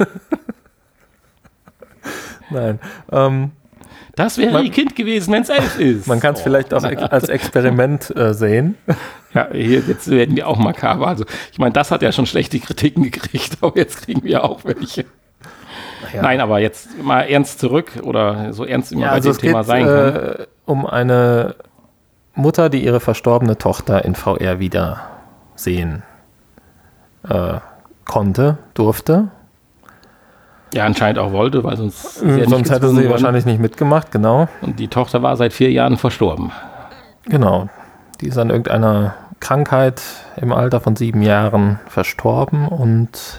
Nein. Ähm, Das wäre Man- Ihr Kind gewesen, wenn es elf ist. man kann es Oh. vielleicht auch ex- als Experiment äh, sehen. Ja, hier, jetzt werden wir auch makaber. Also, ich meine, das hat ja schon schlechte Kritiken gekriegt, aber jetzt kriegen wir auch welche. Ja. Nein, aber jetzt mal ernst zurück oder so ernst immer Ja, bei also dem es Thema geht sein kann. äh, um eine Mutter, die ihre verstorbene Tochter in V R wieder sehen äh, konnte, durfte. Ja, anscheinend auch wollte, weil sonst, sie ja nicht Sonst hätte gezwungen sie worden. wahrscheinlich nicht mitgemacht, genau. Und die Tochter war seit vier Jahren verstorben. Genau. Die ist an irgendeiner Krankheit im Alter von sieben Jahren verstorben und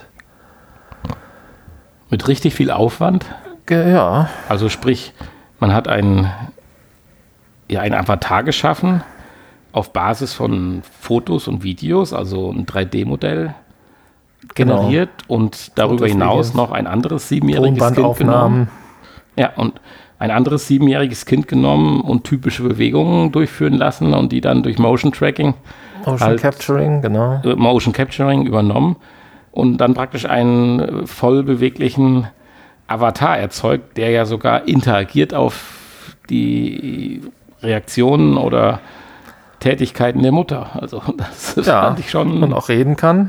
Mit richtig viel Aufwand. ge- ja, Also sprich, man hat einen, ja, einen Avatar geschaffen auf Basis von Fotos und Videos, also ein drei D Modell generiert genau. und darüber hinaus noch ein anderes siebenjähriges Kind genommen. Ja, und ein anderes siebenjähriges Kind genommen und typische Bewegungen durchführen lassen und die dann durch Motion Tracking, Motion halt, Capturing, genau. Motion Capturing übernommen und dann praktisch einen vollbeweglichen Avatar erzeugt, der ja sogar interagiert auf die Reaktionen oder Tätigkeiten der Mutter. Also das ja, fand ich schon. Und auch reden kann.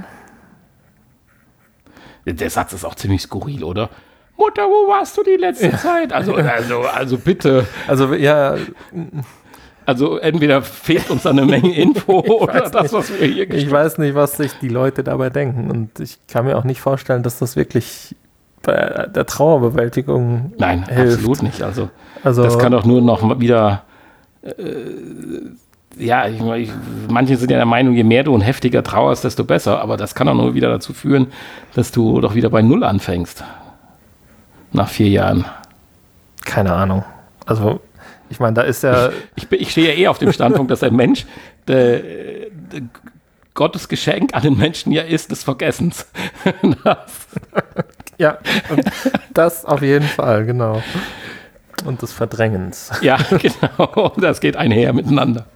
Der Satz ist auch ziemlich skurril, oder? Mutter, wo warst du die letzte ja. Zeit? Also, also, also bitte. Also ja. Also entweder fehlt uns eine Menge Info oder das, was wir hier Ich weiß nicht, was sich die Leute dabei denken. Und ich kann mir auch nicht vorstellen, dass das wirklich bei der Trauerbewältigung Nein, hilft. Absolut nicht. Also, also das kann doch nur noch wieder äh, ja, ich, ich, manche sind ja der Meinung, je mehr du und heftiger trauerst, desto besser. Aber das kann auch nur wieder dazu führen, dass du doch wieder bei Null anfängst. Nach vier Jahren. Keine Ahnung. Also, ich meine, da ist ja... Ich, ich stehe ja eh auf dem Standpunkt, dass ein Mensch der, der Gottes Geschenk an den Menschen ja ist des Vergessens. das. Ja, das auf jeden Fall, genau. Und des Verdrängens. Ja, genau. Das geht einher miteinander.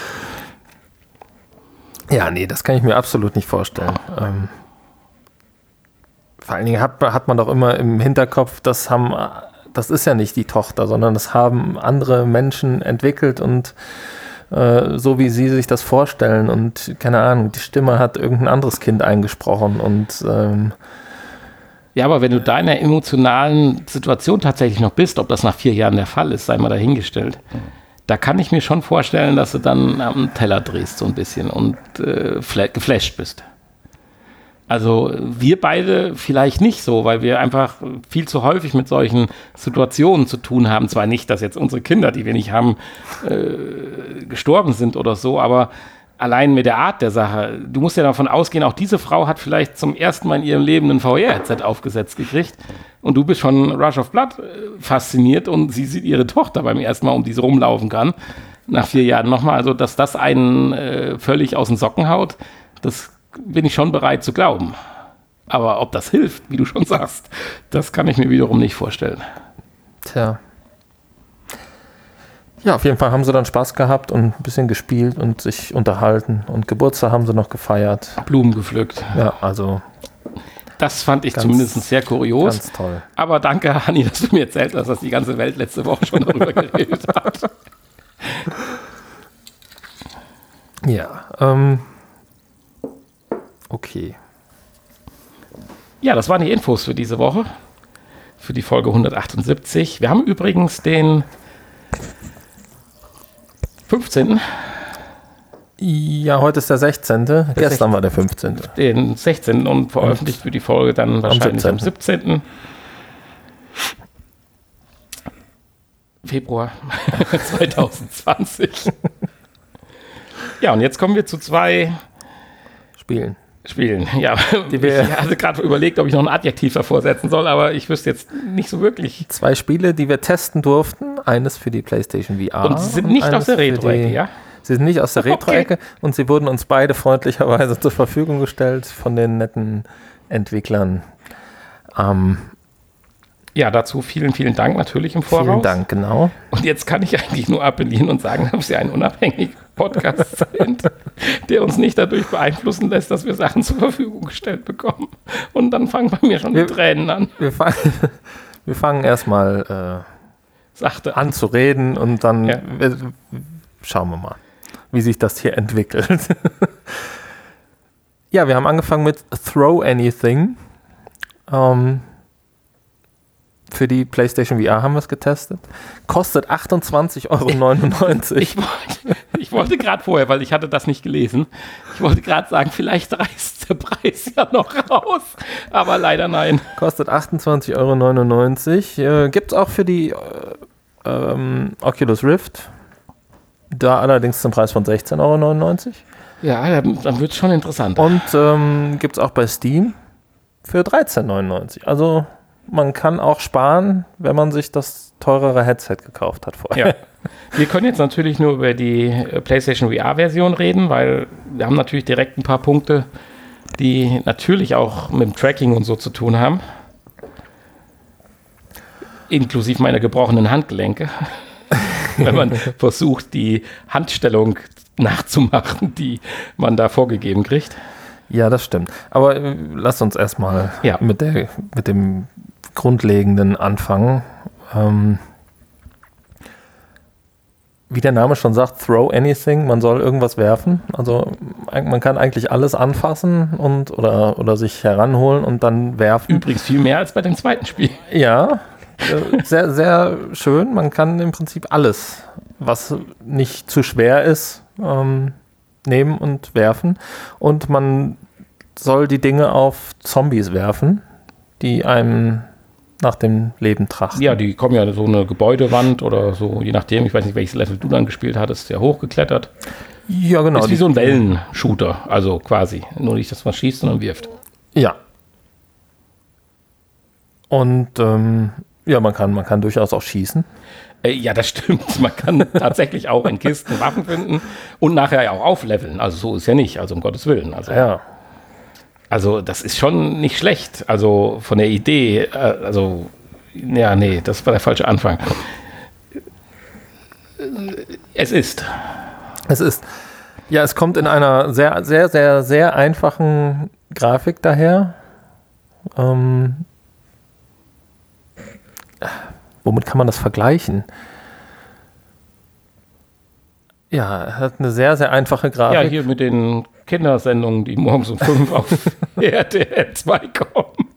Ja, nee, das kann ich mir absolut nicht vorstellen. Ähm, vor allen Dingen hat, hat man doch immer im Hinterkopf, das haben, das ist ja nicht die Tochter, sondern das haben andere Menschen entwickelt und äh, so wie sie sich das vorstellen und keine Ahnung, die Stimme hat irgendein anderes Kind eingesprochen und ähm, ja, aber wenn du da in einer emotionalen Situation tatsächlich noch bist, ob das nach vier Jahren der Fall ist, sei mal dahingestellt. Da kann ich mir schon vorstellen, dass du dann am Teller drehst so ein bisschen und äh, geflasht bist. Also wir beide vielleicht nicht so, weil wir einfach viel zu häufig mit solchen Situationen zu tun haben. Zwar nicht, dass jetzt unsere Kinder, die wir nicht haben, äh, gestorben sind oder so, aber allein mit der Art der Sache. Du musst ja davon ausgehen, auch diese Frau hat vielleicht zum ersten Mal in ihrem Leben ein V R-Headset aufgesetzt gekriegt und du bist schon Rush of Blood äh, fasziniert und sie sieht ihre Tochter beim ersten Mal, um die sie rumlaufen kann, nach vier Jahren nochmal. Also, dass das einen äh, völlig aus den Socken haut, das bin ich schon bereit zu glauben. Aber ob das hilft, wie du schon sagst, das kann ich mir wiederum nicht vorstellen. Tja. Ja, auf jeden Fall haben sie dann Spaß gehabt und ein bisschen gespielt und sich unterhalten. Und Geburtstag haben sie noch gefeiert. Blumen gepflückt. Ja, also. Das fand ich ganz, zumindest sehr kurios. Ganz toll. Aber danke, Hanni, dass du mir erzählt hast, dass die ganze Welt letzte Woche schon darüber geredet hat. Ja, ähm. Okay. Ja, das waren die Infos für diese Woche. Für die Folge hundertachtundsiebzig. Wir haben übrigens den fünfzehnten Ja, heute ist der sechzehnte Gestern sechzehnten war der fünfzehnte Den sechzehnten und veröffentlicht für die Folge dann wahrscheinlich am siebzehnten Februar zweitausendzwanzig. Ja, und jetzt kommen wir zu zwei Spielen. Spielen, ja. Die wir ich hatte gerade überlegt, ob ich noch ein Adjektiv davor setzen soll, aber ich wüsste jetzt nicht so wirklich. Zwei Spiele, die wir testen durften. Eines für die PlayStation V R. Und sie sind nicht aus der Retro-Ecke, ja? Sie sind nicht aus der Retro-Ecke okay. Und sie wurden uns beide freundlicherweise zur Verfügung gestellt von den netten Entwicklern. Ähm, ja, dazu vielen, vielen Dank natürlich im Voraus. Vielen Dank, genau. Und jetzt kann ich eigentlich nur appellieren und sagen, dass Sie ein unabhängiger Podcast sind, der uns nicht dadurch beeinflussen lässt, dass wir Sachen zur Verfügung gestellt bekommen. Und dann fangen bei mir schon wir, die Tränen an. Wir, fang, wir fangen erstmal äh, an zu reden und dann ja. wir, schauen wir mal, wie sich das hier entwickelt. Ja, wir haben angefangen mit Throw Anything. Ähm, Für die PlayStation V R haben wir es getestet. Kostet achtundzwanzig Euro neunundneunzig. Ich, ich wollte, ich wollte gerade vorher, weil ich hatte das nicht gelesen, ich wollte gerade sagen, vielleicht reißt der Preis ja noch raus, aber leider nein. Kostet achtundzwanzig Euro neunundneunzig. Äh, Gibt es auch für die äh, ähm, Oculus Rift. Da allerdings zum Preis von sechzehn Euro neunundneunzig. Ja, dann wird es schon interessant. Und ähm, gibt es auch bei Steam für dreizehn neunundneunzig. Also man kann auch sparen, wenn man sich das teurere Headset gekauft hat vorher. Ja. Wir können jetzt natürlich nur über die PlayStation V R-Version reden, weil wir haben natürlich direkt ein paar Punkte die natürlich auch mit dem Tracking und so zu tun haben. Inklusive meiner gebrochenen Handgelenke. Wenn man versucht, die Handstellung nachzumachen, die man da vorgegeben kriegt. Ja, das stimmt. Aber äh, lass uns erstmal ja. mit, der, mit dem Grundlegenden anfangen. Ähm, wie der Name schon sagt, throw anything, man soll irgendwas werfen. Also man kann eigentlich alles anfassen und oder, oder sich heranholen und dann werfen. Übrigens viel mehr als bei dem zweiten Spiel. Ja, äh, sehr, sehr schön. Man kann im Prinzip alles, was nicht zu schwer ist, ähm, nehmen und werfen. Und man soll die Dinge auf Zombies werfen, die einem nach dem Leben trachten. Ja, die kommen ja so eine Gebäudewand oder so, je nachdem, ich weiß nicht, welches Level du dann gespielt hattest, ja hochgeklettert. Ja, genau. Ist wie so ein Wellenshooter, also quasi. Nur nicht, dass man schießt, sondern wirft. Ja. Und ähm, ja, man kann, man kann durchaus auch schießen. Äh, ja, das stimmt. Man kann tatsächlich auch in Kisten Waffen finden und nachher ja auch aufleveln. Also so ist ja nicht, also um Gottes Willen. Also, ja. Also das ist schon nicht schlecht. Also von der Idee, äh, also ja, nee, das war der falsche Anfang. Es ist. Es ist. Ja, es kommt in einer sehr, sehr, sehr, sehr einfachen Grafik daher. Ähm, womit kann man das vergleichen? Ja, er hat eine sehr, sehr einfache Grafik. Ja, hier mit den Kindersendungen, die morgens um fünf auf R T L zwei kommen.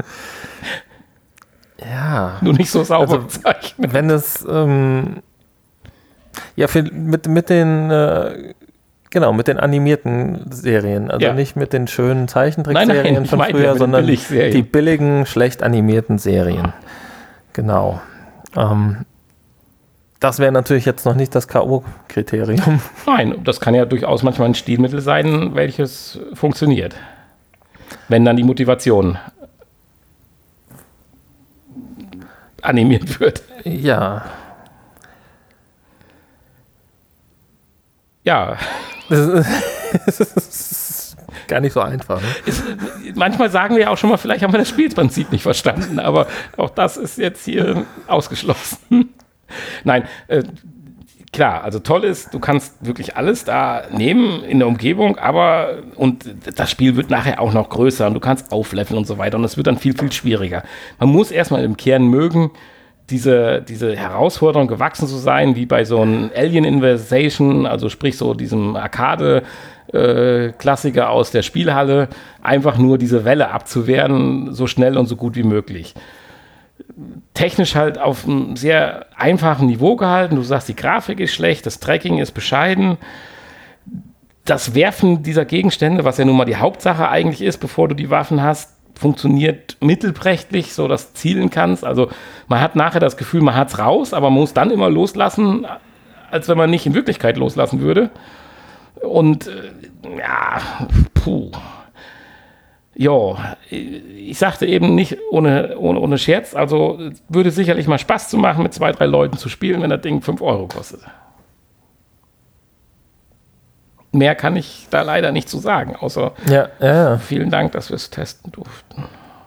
Ja. Nur nicht so sauber also, zeichnen. Wenn es, ähm, ja, für, mit, mit den, äh, genau, mit den animierten Serien, also ja. nicht mit den schönen Zeichentrickserien nein, nein, von früher, früher, sondern Billigserien. die billigen, schlecht animierten Serien. Genau. Ähm, das wäre natürlich jetzt noch nicht das K O-Kriterium. Nein, das kann ja durchaus manchmal ein Stilmittel sein, welches funktioniert. Wenn dann die Motivation animiert wird. Ja. Ja. Das ist gar nicht so einfach. Ne? Ist, manchmal sagen wir auch schon mal, vielleicht haben wir das Spielprinzip nicht verstanden, aber auch das ist jetzt hier ausgeschlossen. Nein, äh, klar, also toll ist, du kannst wirklich alles da nehmen in der Umgebung, aber und das Spiel wird nachher auch noch größer und du kannst aufleveln und so weiter und es wird dann viel, viel schwieriger. Man muss erstmal im Kern mögen, diese, diese Herausforderung gewachsen zu sein, wie bei so einem Alien Invasion, also sprich so diesem Arcade-Klassiker äh, aus der Spielhalle, einfach nur diese Welle abzuwehren, so schnell und so gut wie möglich. Technisch halt auf einem sehr einfachen Niveau gehalten. Du sagst, die Grafik ist schlecht, das Tracking ist bescheiden. Das Werfen dieser Gegenstände, was ja nun mal die Hauptsache eigentlich ist, bevor du die Waffen hast, funktioniert mittelprächtig, so dass du zielen kannst. Also man hat nachher das Gefühl, man hat es raus, aber man muss dann immer loslassen, als wenn man nicht in Wirklichkeit loslassen würde. Und äh, ja, puh. Ja, ich sagte eben nicht ohne, ohne, ohne Scherz, also würde sicherlich mal Spaß zu machen, mit zwei, drei Leuten zu spielen, wenn das Ding fünf Euro kostet. Mehr kann ich da leider nicht zu sagen, außer ja, ja. vielen Dank, dass wir es testen durften.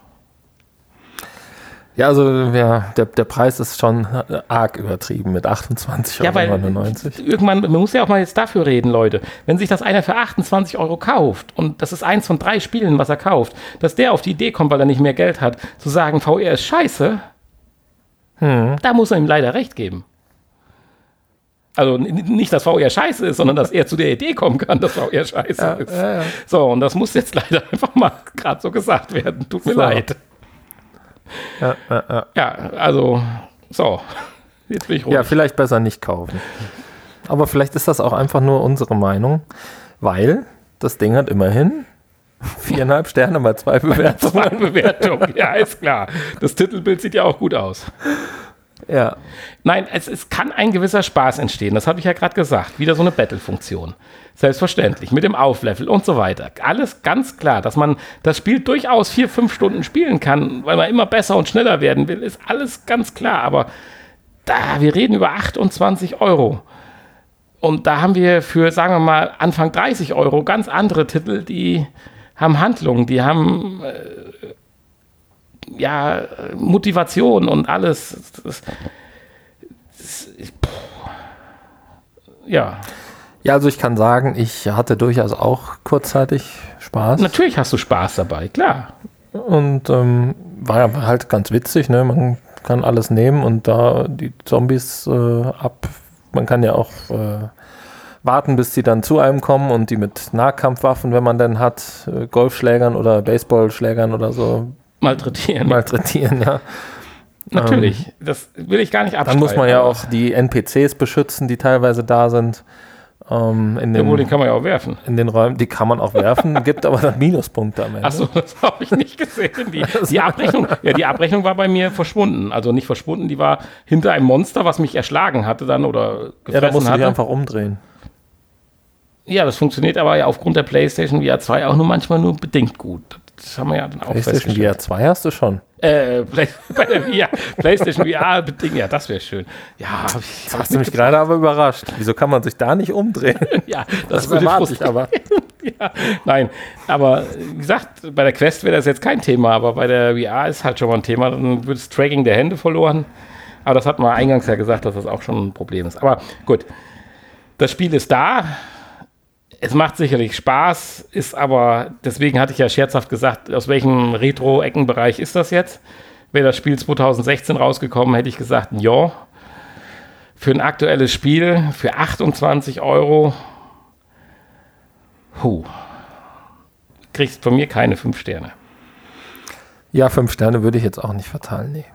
Ja, also ja, der, der Preis ist schon arg übertrieben mit achtundzwanzig Euro neunundneunzig. Ja, weil irgendwann, man muss ja auch mal jetzt dafür reden, Leute. Wenn sich das einer für achtundzwanzig Euro kauft und das ist eins von drei Spielen, was er kauft, dass der auf die Idee kommt, weil er nicht mehr Geld hat, zu sagen, V R ist scheiße, hm. da muss er ihm leider recht geben. Also nicht, dass V R scheiße ist, sondern dass er zu der Idee kommen kann, dass V R scheiße ja, ist. Ja, ja. So, und das muss jetzt leider einfach mal gerade so gesagt werden. Tut mir so. leid. Ja, ja, ja. ja, also, so, jetzt bin ich ruhig. Ja, vielleicht besser nicht kaufen. Aber vielleicht ist das auch einfach nur unsere Meinung, weil das Ding hat immerhin viereinhalb Sterne bei zwei Bewertungen. Zwei Bewertungen, ja, ist klar. Das Titelbild sieht ja auch gut aus. Ja. Nein, es, es kann ein gewisser Spaß entstehen, das habe ich ja gerade gesagt. Wieder so eine Battle-Funktion. Selbstverständlich, mit dem Auflevel und so weiter. Alles ganz klar, dass man das Spiel durchaus vier, fünf Stunden spielen kann, weil man immer besser und schneller werden will, ist alles ganz klar. Aber da, wir reden über achtundzwanzig Euro. Und da haben wir für, sagen wir mal, Anfang dreißig Euro ganz andere Titel, die haben Handlungen, die haben äh, ja Motivation und alles. Das, das, ja. Ja, also ich kann sagen, ich hatte durchaus auch kurzzeitig Spaß. Natürlich hast du Spaß dabei, klar. Und ähm, war ja halt ganz witzig, ne? Man kann alles nehmen und da die Zombies äh, ab. Man kann ja auch äh, warten, bis sie dann zu einem kommen und die mit Nahkampfwaffen, wenn man denn hat, äh, Golfschlägern oder Baseballschlägern oder so malträtieren. Malträtieren, ja. Natürlich, ähm, das will ich gar nicht abstreiten. Dann muss man ja auch die N P Cs beschützen, die teilweise da sind. Ähm, in den, ja, wohl, den kann man ja auch werfen. In den Räumen, die kann man auch werfen, gibt aber dann Minuspunkte am Ende. Achso, das habe ich nicht gesehen. Die, die Abrechnung, ja, die Abrechnung war bei mir verschwunden. Also nicht verschwunden, die war hinter einem Monster, was mich erschlagen hatte dann oder gefressen Ja, da musst du hatte. dich einfach umdrehen. Ja, das funktioniert aber ja aufgrund der PlayStation V R zwei auch nur manchmal nur bedingt gut. Das haben wir ja dann auch PlayStation V R zwei hast du schon. Äh, Play, bei der V R, PlayStation V R bedingt, ja, das wäre schön. Ja, hab ich, das hast du mich gerade aber überrascht. Wieso kann man sich da nicht umdrehen? Ja, das, das würde erwarte ich aber. Ja, nein, aber wie gesagt, bei der Quest wäre das jetzt kein Thema, aber bei der V R ist halt schon mal ein Thema. Dann wird das Tracking der Hände verloren. Aber das hat man eingangs ja gesagt, dass das auch schon ein Problem ist. Aber gut, das Spiel ist da. Es macht sicherlich Spaß, ist aber, deswegen hatte ich ja scherzhaft gesagt, aus welchem Retro-Eckenbereich ist das jetzt? Wäre das Spiel zwanzig sechzehn rausgekommen, hätte ich gesagt, ja. Für ein aktuelles Spiel, für achtundzwanzig Euro, huh, kriegst von mir keine fünf Sterne. Ja, fünf Sterne würde ich jetzt auch nicht verteilen, nee.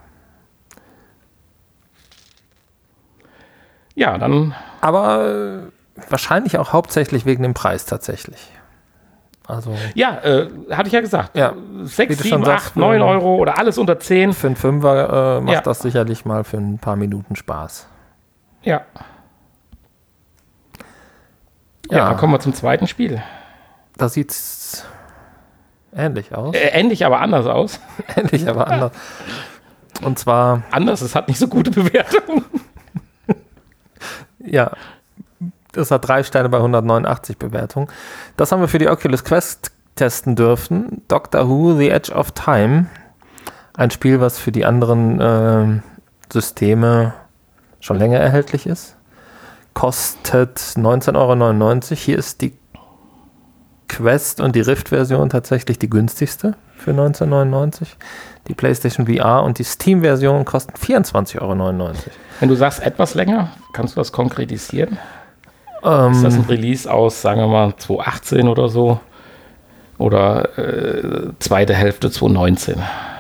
Ja, dann... Aber... Wahrscheinlich auch hauptsächlich wegen dem Preis tatsächlich. Also ja, äh, hatte ich ja gesagt. Ja, sechs, sieben, acht, neun Euro oder alles unter zehn. Für einen Fünfer äh, macht ja. das sicherlich mal für ein paar Minuten Spaß. Ja. Ja, ja, dann kommen wir zum zweiten Spiel. Da sieht es ähnlich aus. Äh, ähnlich, aber anders aus. Ähnlich, aber anders. Und zwar... Anders, es hat nicht so gute Bewertungen. Ja. Das hat drei Sterne bei hundertneunundachtzig Bewertungen. Das haben wir für die Oculus Quest testen dürfen. Doctor Who, The Edge of Time. Ein Spiel, was für die anderen äh, Systeme schon länger erhältlich ist. Kostet neunzehn Euro neunundneunzig. Hier ist die Quest und die Rift-Version tatsächlich die günstigste für neunzehn neunundneunzig. Die PlayStation V R und die Steam-Version kosten vierundzwanzig Euro neunundneunzig. Wenn du sagst etwas länger, kannst du das konkretisieren? Ähm, ist das ein Release aus, sagen wir mal, zwanzig achtzehn oder so? Oder äh, zweite Hälfte zwanzig neunzehn?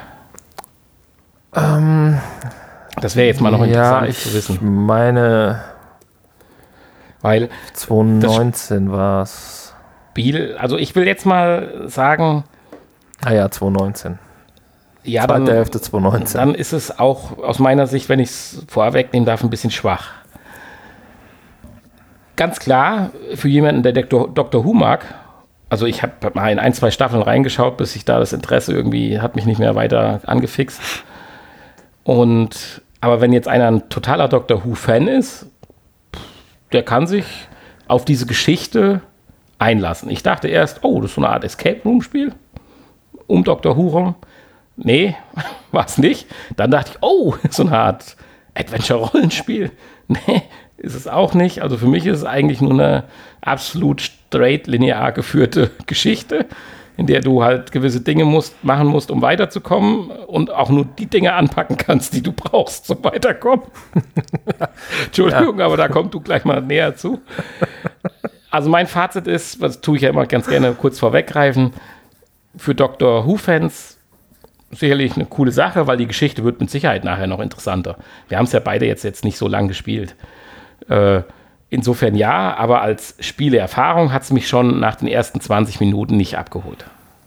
Ähm, das wäre jetzt mal noch interessant ja, ich zu wissen. Ich meine, weil zwanzig neunzehn war es. Spiel, also ich will jetzt mal sagen. Ah ja, zwanzig neunzehn. Ja, Zweite dann, Hälfte zwanzig neunzehn. Dann ist es auch aus meiner Sicht, wenn ich es vorwegnehmen darf, ein bisschen schwach. Ganz klar, für jemanden, der Doctor Who mag, also ich habe mal in ein, zwei Staffeln reingeschaut, bis ich da das Interesse irgendwie, hat mich nicht mehr weiter angefixt. Und, aber wenn jetzt einer ein totaler Doctor Who-Fan ist, der kann sich auf diese Geschichte einlassen. Ich dachte erst, oh, das ist so eine Art Escape-Room-Spiel um Doctor Who rum. Nee, war es nicht. Dann dachte ich, oh, so eine Art Adventure-Rollenspiel. Nee, ist es auch nicht. Also für mich ist es eigentlich nur eine absolut straight linear geführte Geschichte, in der du halt gewisse Dinge musst, machen musst, um weiterzukommen und auch nur die Dinge anpacken kannst, die du brauchst zum Weiterkommen. Entschuldigung, ja. Aber da kommst du gleich mal näher zu. Also mein Fazit ist, das tue ich ja immer ganz gerne kurz vorweggreifen, für Doctor Who-Fans sicherlich eine coole Sache, weil die Geschichte wird mit Sicherheit nachher noch interessanter. Wir haben es ja beide jetzt, jetzt nicht so lang gespielt. Äh, insofern ja, aber als Spieleerfahrung hat es mich schon nach den ersten zwanzig Minuten nicht abgeholt.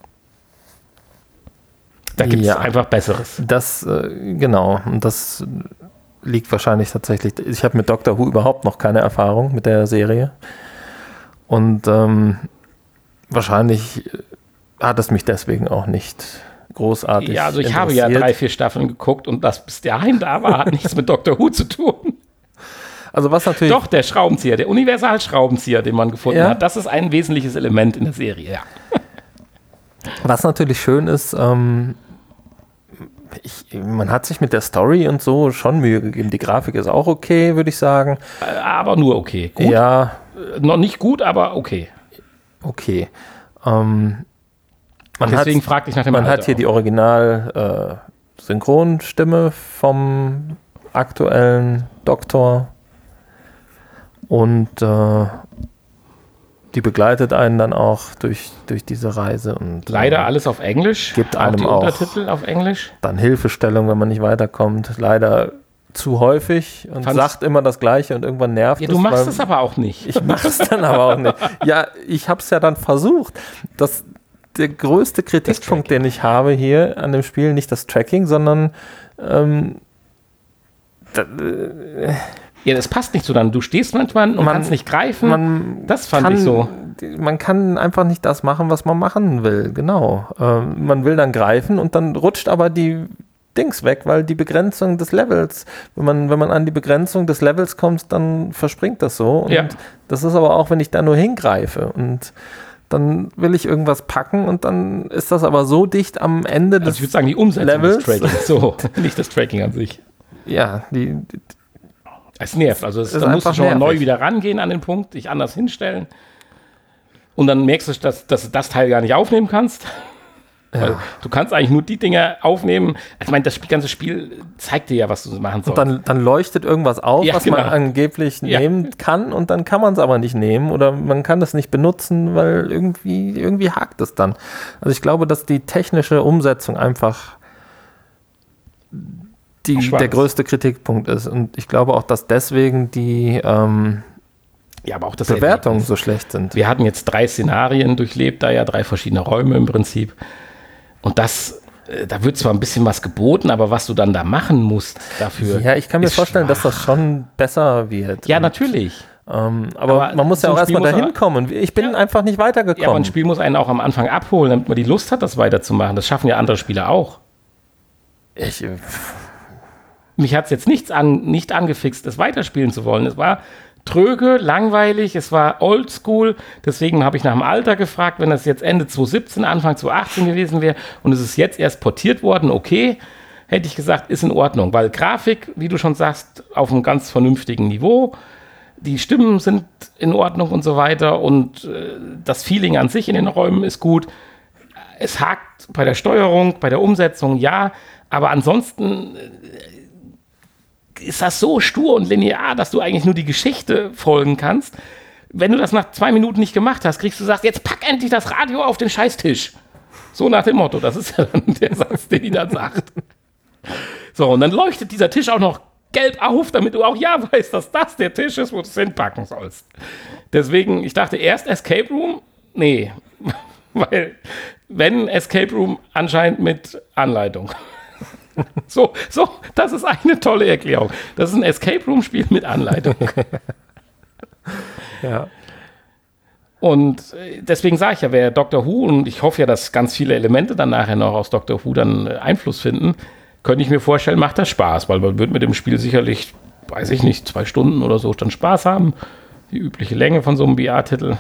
Da gibt es ja einfach Besseres. Das, äh, genau, und das liegt wahrscheinlich tatsächlich, ich habe mit Doctor Who überhaupt noch keine Erfahrung mit der Serie und ähm, wahrscheinlich hat es mich deswegen auch nicht großartig Ja, also ich habe ja drei, vier Staffeln geguckt und das bis dahin da war, hat nichts mit Doctor Who zu tun. Also was natürlich... Doch, der Schraubenzieher, der Universalschraubenzieher, den man gefunden ja? hat, das ist ein wesentliches Element in der Serie, ja. Was natürlich schön ist, ähm, ich, man hat sich mit der Story und so schon Mühe gegeben. Die Grafik ist auch okay, würde ich sagen. Aber nur okay. Gut. Ja. Noch nicht gut, aber okay. Okay. Ähm, man Deswegen hat, fragte ich nach dem Man Alter hat hier auch. die Original äh, Synchronstimme vom aktuellen Doktor und äh, die begleitet einen dann auch durch, durch diese Reise. Und Leider äh, alles auf Englisch. gibt auch einem die auch Untertitel auf Englisch. dann Hilfestellung, wenn man nicht weiterkommt. Leider zu häufig und Fand's- sagt immer das Gleiche und irgendwann nervt Ja, es. du machst weil- es aber auch nicht. Ich mache es dann aber auch nicht. Ja, ich habe es ja dann versucht. Das, der größte Kritikpunkt, den ich habe hier an dem Spiel, nicht das Tracking, sondern ähm, da, äh, Ja, das passt nicht so dann. Du stehst manchmal und Man- kannst nicht greifen. man das fand kann, ich so. Man kann einfach nicht das machen, was man machen will. Genau. Ähm, man will dann greifen und dann rutscht aber die Dings weg, weil die Begrenzung des Levels, wenn man, wenn man an die Begrenzung des Levels kommt, dann verspringt das so. Und Ja. das ist aber auch, wenn ich da nur hingreife und dann will ich irgendwas packen und dann ist das aber so dicht am Ende Also des ich würde sagen, die Umsetzung Levels. des Trackings. So, nicht das Tracking an sich. Ja, die, die, Es nervt. Also es, Ist da musst du einfach schon mal neu nervig. wieder rangehen an den Punkt, dich anders hinstellen. Und dann merkst du, dass, dass du das Teil gar nicht aufnehmen kannst. Weil du kannst eigentlich nur die Dinge aufnehmen. Ich meine, das Spiel, ganze Spiel zeigt dir ja, was du machen sollst. und dann, dann leuchtet irgendwas auf, Ja, was genau. man angeblich Ja. nehmen kann und dann kann man es aber nicht nehmen oder man kann es nicht benutzen, weil irgendwie, irgendwie hakt es dann. Also ich glaube, dass die technische Umsetzung einfach die, Schwarz. der größte Kritikpunkt ist und ich glaube auch, dass deswegen die ähm, ja, aber auch das Bewertungen Erlebnis. so schlecht sind. Wir hatten jetzt drei Szenarien durchlebt, da ja drei verschiedene Räume im Prinzip. Und das, äh, da wird zwar ein bisschen was geboten, aber was du dann da machen musst dafür. Ja, ich kann mir ist vorstellen, dass schwach. das schon besser wird. Ja, Und, natürlich. ähm, aber, Aber man muss so ja auch ein Spiel erstmal muss dahin er- kommen. Ich bin Ja. einfach nicht Ja, aber weitergekommen. ein Spiel muss einen auch am Anfang abholen, damit man die Lust hat, das weiterzumachen. Das schaffen ja andere Spieler auch. ich, äh, Mich hat es jetzt nichts an, nicht angefixt, das weiterspielen zu wollen. Es war tröge, langweilig, es war oldschool. Deswegen habe ich nach dem Alter gefragt, wenn das jetzt Ende zwanzig siebzehn, Anfang zwanzig achtzehn gewesen wäre und es ist jetzt erst portiert worden, okay, hätte ich gesagt, ist in Ordnung. Weil Grafik, wie du schon sagst, auf einem ganz vernünftigen Niveau. Die Stimmen sind in Ordnung und so weiter und äh, das Feeling an sich in den Räumen ist gut. Es hakt bei der Steuerung, bei der Umsetzung, ja, aber ansonsten ist das so stur und linear, dass du eigentlich nur die Geschichte folgen kannst. Wenn du das nach zwei Minuten nicht gemacht hast, kriegst du sagst, jetzt pack endlich das Radio auf den Scheißtisch. So nach dem Motto, das ist ja dann der Satz, den die dann sagt. So, und dann leuchtet dieser Tisch auch noch gelb auf, damit du auch ja weißt, dass das der Tisch ist, wo du es hinpacken sollst. Deswegen, ich dachte erst Escape Room, nee, weil wenn Escape Room anscheinend mit Anleitung. So, so, das ist eine tolle Erklärung. Das ist ein Escape Room Spiel mit Anleitung. ja. Und äh, deswegen sage ich ja, wer Doctor Who, und ich hoffe ja, dass ganz viele Elemente dann nachher noch aus Doctor Who dann äh, Einfluss finden, könnte ich mir vorstellen, macht das Spaß, weil man wird mit dem Spiel sicherlich, weiß ich nicht, zwei Stunden oder so dann Spaß haben. Die übliche Länge von so einem V R-Titel.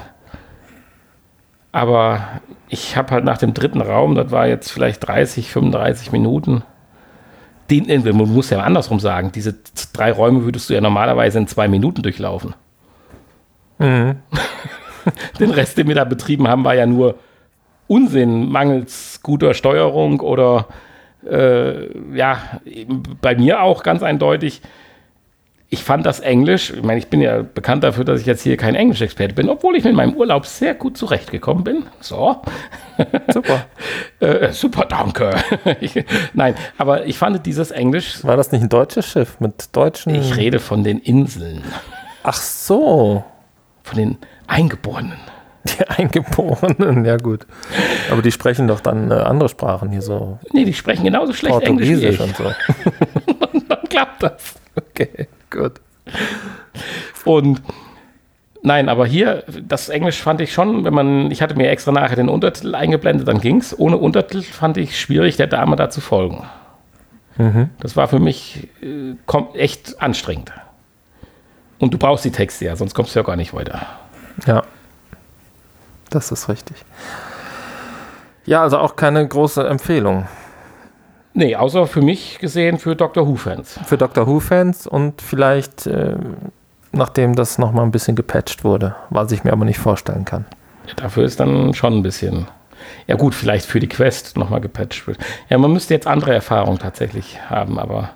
Aber ich habe halt nach dem dritten Raum, das war jetzt vielleicht dreißig, fünfunddreißig Minuten, den, man muss ja andersrum sagen, diese drei Räume würdest du ja normalerweise in zwei Minuten durchlaufen. Mhm. Den Rest, den wir da betrieben haben, war ja nur Unsinn, mangels guter Steuerung oder äh, ja, eben bei mir auch ganz eindeutig. Ich fand das Englisch, ich meine, ich bin ja bekannt dafür, dass ich jetzt hier kein Englisch-Experte bin, obwohl ich mit meinem Urlaub sehr gut zurechtgekommen bin. So. Super. äh, super, danke. ich, nein, aber ich fand dieses Englisch, War das nicht ein deutsches Schiff mit deutschen... ich rede von den Inseln, Ach so. von den Eingeborenen. Die Eingeborenen, ja gut. Aber die sprechen doch dann äh, andere Sprachen hier so. Nee, die sprechen genauso schlecht Englisch wie Portugiesisch ich. und so. Und dann klappt das. Okay, gut. Und nein, aber hier, das Englisch fand ich schon, wenn man, ich hatte mir extra nachher den Untertitel eingeblendet, dann ging es. Ohne Untertitel fand ich schwierig, der Dame da zu folgen. Mhm. Das war für mich äh, kom- echt anstrengend. Und du brauchst die Texte ja, sonst kommst du ja gar nicht weiter. Ja. Das ist richtig. Ja, also auch keine große Empfehlung. Nee, außer für mich gesehen für Doctor Who-Fans. Für Doctor Who-Fans und vielleicht, äh, nachdem das nochmal ein bisschen gepatcht wurde, was ich mir aber nicht vorstellen kann. Ja, dafür ist dann schon ein bisschen... Ja gut, vielleicht für die Quest nochmal gepatcht wird. Ja, man müsste jetzt andere Erfahrungen tatsächlich haben, aber...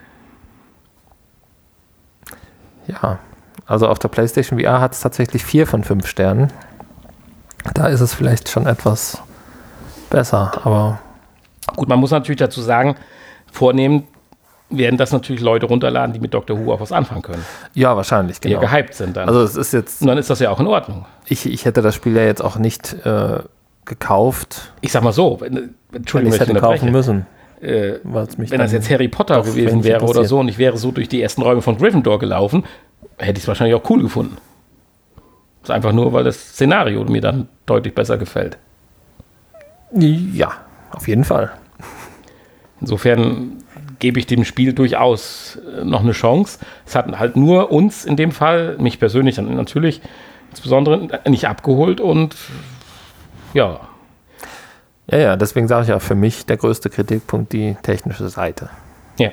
Ja, also auf der PlayStation V R hat es tatsächlich vier von fünf Sternen. Da ist es vielleicht schon etwas besser, aber... Gut, man muss natürlich dazu sagen, vornehmen werden das natürlich Leute runterladen, die mit Doctor Who auch was anfangen können. Ja, wahrscheinlich, die genau. Die ja gehypt sind dann. Also es ist jetzt... Und dann ist das ja auch in Ordnung. Ich, ich hätte das Spiel ja jetzt auch nicht äh, gekauft. Ich sag mal so, wenn, Entschuldigung, ich hätte kaufen müssen. Äh, wenn das jetzt Harry Potter gewesen wäre oder so und ich wäre so durch die ersten Räume von Gryffindor gelaufen, hätte ich es wahrscheinlich auch cool gefunden. Das ist einfach nur, weil das Szenario mir dann deutlich besser gefällt. Ja, auf jeden Fall. Insofern gebe ich dem Spiel durchaus noch eine Chance. Es hat halt nur uns in dem Fall, mich persönlich dann natürlich insbesondere nicht abgeholt und ja. Ja, ja, deswegen sage ich ja für mich der größte Kritikpunkt die technische Seite. Ja.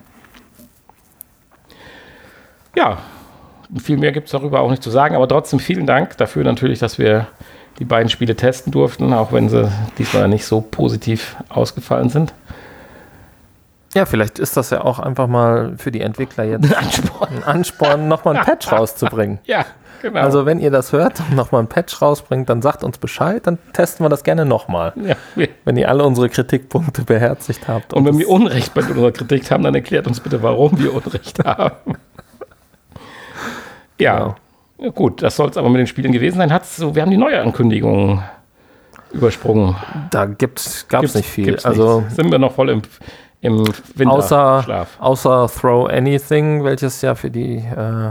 Ja, viel mehr gibt es darüber auch nicht zu sagen, aber trotzdem vielen Dank dafür natürlich, dass wir die beiden Spiele testen durften, auch wenn sie diesmal nicht so positiv ausgefallen sind. Ja, vielleicht ist das ja auch einfach mal für die Entwickler jetzt ein Ansporn, ein Ansporn nochmal ein Patch rauszubringen. Ja, genau. Also wenn ihr das hört und nochmal ein Patch rausbringt, dann sagt uns Bescheid, dann testen wir das gerne nochmal. Ja, wenn ihr alle unsere Kritikpunkte beherzigt habt. Und, und wenn wir Unrecht bei unserer Kritik haben, dann erklärt uns bitte, warum wir Unrecht haben. Ja, genau. Ja, gut, das soll es aber mit den Spielen gewesen sein. Hat's so, wir haben die neue Ankündigung übersprungen. Da gab es nicht viel. Also nichts. Sind wir noch voll im Im Winterschlaf. Außer, außer Throw Anything, welches ja für die äh,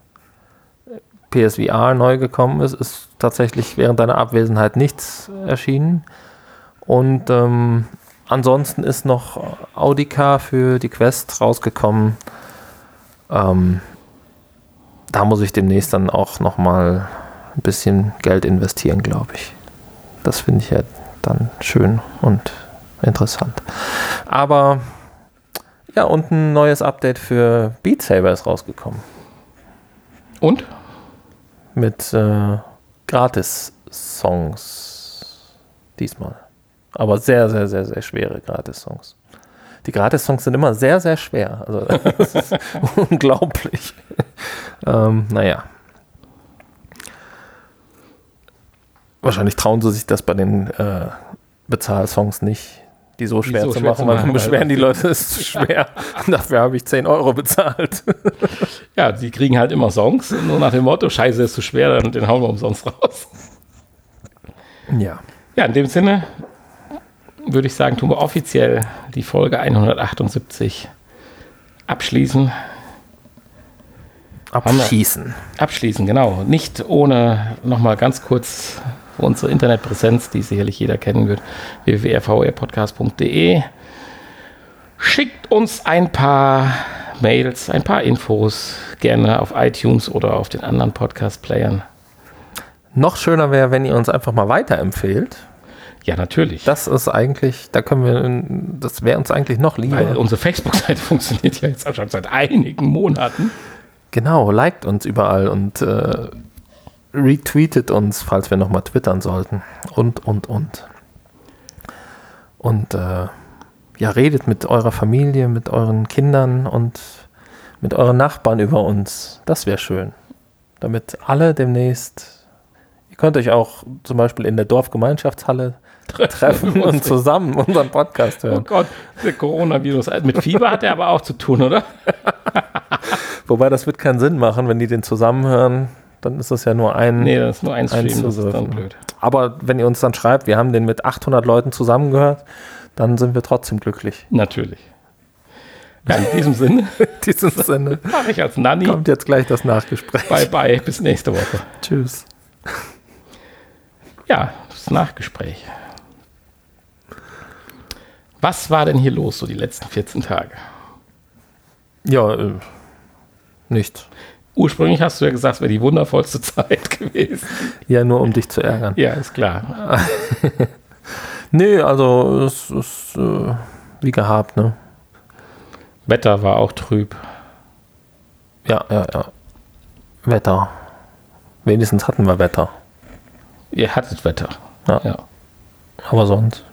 P S V R neu gekommen ist, ist tatsächlich während deiner Abwesenheit nichts erschienen. Und ähm, ansonsten ist noch Audica für die Quest rausgekommen. Ähm, da muss ich demnächst dann auch nochmal ein bisschen Geld investieren, glaube ich. Das finde ich ja dann schön und interessant. Aber ja, und ein neues Update für Beat Saber ist rausgekommen. Und? Mit äh, Gratis-Songs diesmal. Aber sehr, sehr, sehr, sehr schwere Gratis-Songs. Die Gratis-Songs sind immer sehr, sehr schwer. Also das ist unglaublich. ähm, naja. Wahrscheinlich trauen sie sich das bei den äh, Bezahlsongs nicht, die so schwer, die so zu, schwer machen, zu machen, weil dann beschweren die Leute, es ist zu schwer. Dafür habe ich zehn Euro bezahlt. Ja, die kriegen halt immer Songs, nur nach dem Motto, Scheiße, ist zu schwer, dann den hauen wir umsonst raus. Ja. Ja, in dem Sinne würde ich sagen, tun wir offiziell die Folge hundertachtundsiebzig abschließen. Abschließen. Abschließen, genau. Nicht ohne nochmal ganz kurz unsere Internetpräsenz, die sicherlich jeder kennen wird, w w w punkt r v r podcast punkt d e. Schickt uns ein paar Mails, ein paar Infos, gerne auf iTunes oder auf den anderen Podcast-Playern. Noch schöner wäre, wenn ihr uns einfach mal weiterempfehlt. Ja, natürlich. Das ist eigentlich, da können wir, das wäre uns eigentlich noch lieber. Weil unsere Facebook-Seite funktioniert ja jetzt auch schon seit einigen Monaten. Genau, liked uns überall und äh, retweetet uns, falls wir nochmal twittern sollten. Und, und, und. Und äh, ja, redet mit eurer Familie, mit euren Kindern und mit euren Nachbarn über uns. Das wäre schön. Damit alle demnächst, ihr könnt euch auch zum Beispiel in der Dorfgemeinschaftshalle treffen und zusammen unseren Podcast hören. Oh Gott, der Coronavirus. Mit Fieber hat er aber auch zu tun, oder? Wobei, das wird keinen Sinn machen, wenn die den zusammenhören. Dann ist das ja nur ein... Nee, das ist nur ein Stream, das ist dann blöd. Aber wenn ihr uns dann schreibt, wir haben den mit achthundert Leuten zusammengehört, dann sind wir trotzdem glücklich. Natürlich. Ja, in diesem Sinne. In diesem Sinne. Mache ich als Nanni. Kommt jetzt gleich das Nachgespräch. Bye, bye. Bis nächste Woche. Tschüss. Ja, das Nachgespräch. Was war denn hier los so die letzten vierzehn Tage? Ja, äh, nichts. Ursprünglich hast du ja gesagt, es wäre die wundervollste Zeit gewesen. Ja, nur um dich zu ärgern. Ja, ist klar. Nee, also es ist äh, wie gehabt, ne? Wetter war auch trüb. Ja, ja, ja. Wetter. Wenigstens hatten wir Wetter. Ihr hattet Wetter. Ja. Ja. Aber sonst.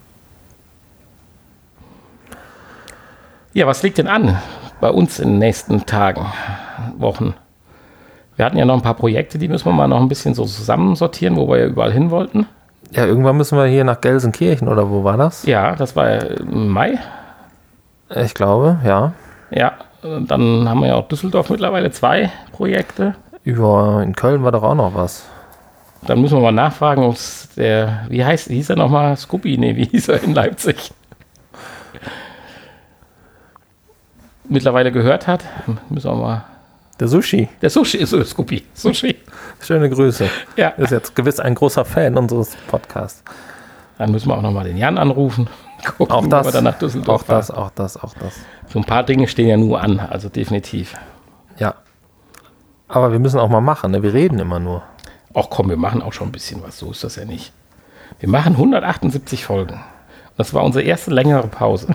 Ja, was liegt denn an bei uns in den nächsten Tagen, Wochen? Wir hatten ja noch ein paar Projekte, die müssen wir mal noch ein bisschen so zusammensortieren, wo wir ja überall hin wollten. Ja, irgendwann müssen wir hier nach Gelsenkirchen, oder wo war das? Ja, das war im Mai. Ich glaube, ja. Ja, dann haben wir ja auch Düsseldorf mittlerweile zwei Projekte. Über in Köln war doch auch noch was. Dann müssen wir mal nachfragen, ob es der, wie heißt, hieß er nochmal? Scooby? Nee, wie hieß er in Leipzig? Mittlerweile gehört hat. Müssen wir mal. Der Sushi. Der Sushi ist so Scooby. Sushi. Schöne Grüße. Ja. Ist jetzt gewiss ein großer Fan unseres Podcasts. Dann müssen wir auch nochmal den Jan anrufen. Gucken, Auch das. ob wir dann nach Düsseldorf Auch das, auch das, auch das. So ein paar Dinge stehen ja nur an, also definitiv. Ja. Aber wir müssen auch mal machen, ne? Wir reden immer nur. Ach komm, wir machen auch schon ein bisschen was, so ist das ja nicht. Wir machen hundertachtundsiebzig Folgen. Das war unsere erste längere Pause.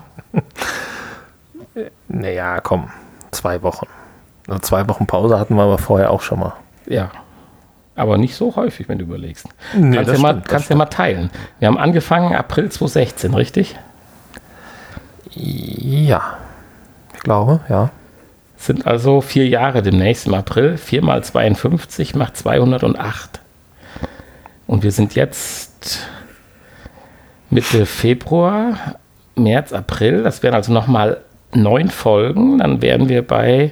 Naja, komm, zwei Wochen. Also zwei Wochen Pause hatten wir aber vorher auch schon mal. Ja, aber nicht so häufig, wenn du überlegst. Nee, kannst das ja mal, stimmt, das kannst ja mal teilen. Wir haben angefangen April zweitausendsechzehn, richtig? Ja, ich glaube, ja. Sind also vier Jahre demnächst im April. vier mal zweiundfünfzig macht zweihundertacht. Und wir sind jetzt Mitte Februar, März, April. Das wären also nochmal neun Folgen. Dann wären wir bei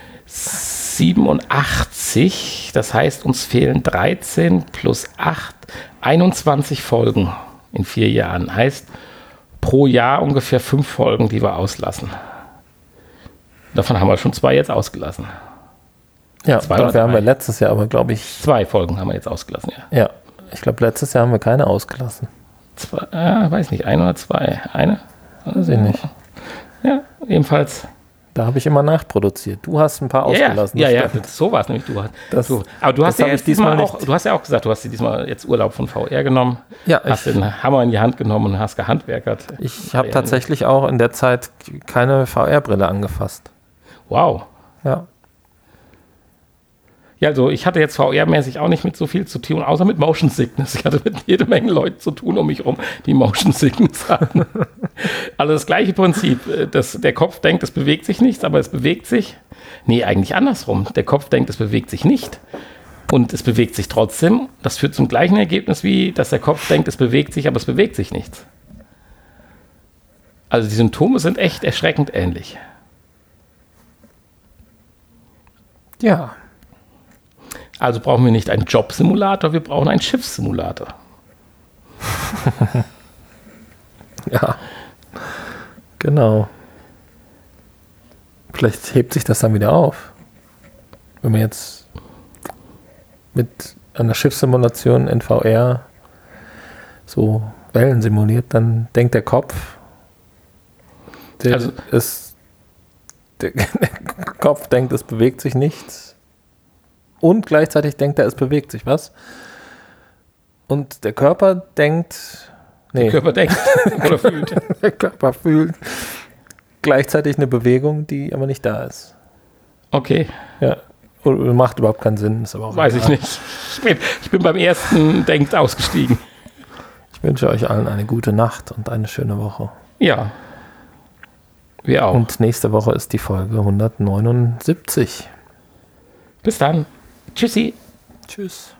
siebenundachtzig. Das heißt, uns fehlen dreizehn plus acht, einundzwanzig Folgen in vier Jahren. Heißt, pro Jahr ungefähr fünf Folgen, die wir auslassen. Davon haben wir schon zwei jetzt ausgelassen. Ja, Zwei dafür oder haben wir drei? letztes Jahr aber, glaube ich, Zwei Folgen haben wir jetzt ausgelassen, ja. ja, ich glaube, letztes Jahr haben wir keine ausgelassen. Zwei, äh, weiß nicht, ein oder zwei. Eine? Weiß ich nicht. Ja, ebenfalls. Da habe ich immer nachproduziert. Du hast ein paar Ja, ausgelassen. ja, das ja, stimmt. das, so war es nämlich. Du, hast- Das- du, aber du das hast, ja hab ich jetzt diesmal diesmal auch, nicht. du hast ja auch gesagt, du hast dir diesmal jetzt Urlaub von V R genommen. Ja, Hast ich, den Hammer in die Hand genommen und hast gehandwerkert. ich habe tatsächlich auch in der Zeit keine V R-Brille angefasst. Wow. Ja. Ja, also ich hatte jetzt V R-mäßig auch nicht mit so viel zu tun, außer mit Motion Sickness. Ich hatte mit jede Menge Leuten zu tun um mich herum, die Motion Sickness hatten. Also das gleiche Prinzip. Das, der Kopf denkt, es bewegt sich nichts, aber es bewegt sich. Nee, eigentlich andersrum. Der Kopf denkt, es bewegt sich nicht. Und es bewegt sich trotzdem. Das führt zum gleichen Ergebnis, wie dass der Kopf denkt, es bewegt sich, aber es bewegt sich nichts. Also die Symptome sind echt erschreckend ähnlich. Ja. Also brauchen wir nicht einen Jobsimulator, wir brauchen einen Schiffssimulator. Ja. Genau. Vielleicht hebt sich das dann wieder auf. Wenn man jetzt mit einer Schiffssimulation in V R so Wellen simuliert, dann denkt der Kopf, der, Also- es, der, der Kopf denkt, es bewegt sich nichts. Und gleichzeitig denkt er, es bewegt sich was. Und der Körper denkt, nee, Der Körper denkt oder fühlt. der Körper fühlt gleichzeitig eine Bewegung, die aber nicht da ist. Okay, Ja, und macht überhaupt keinen Sinn. Ist aber auch weiß ich egal. nicht. Ich bin, ich bin beim ersten Denkt ausgestiegen. Ich wünsche euch allen eine gute Nacht und eine schöne Woche. Ja, wir auch. Und nächste Woche ist die Folge hundertneunundsiebzig. Bis dann. Tschüssi. Tschüss.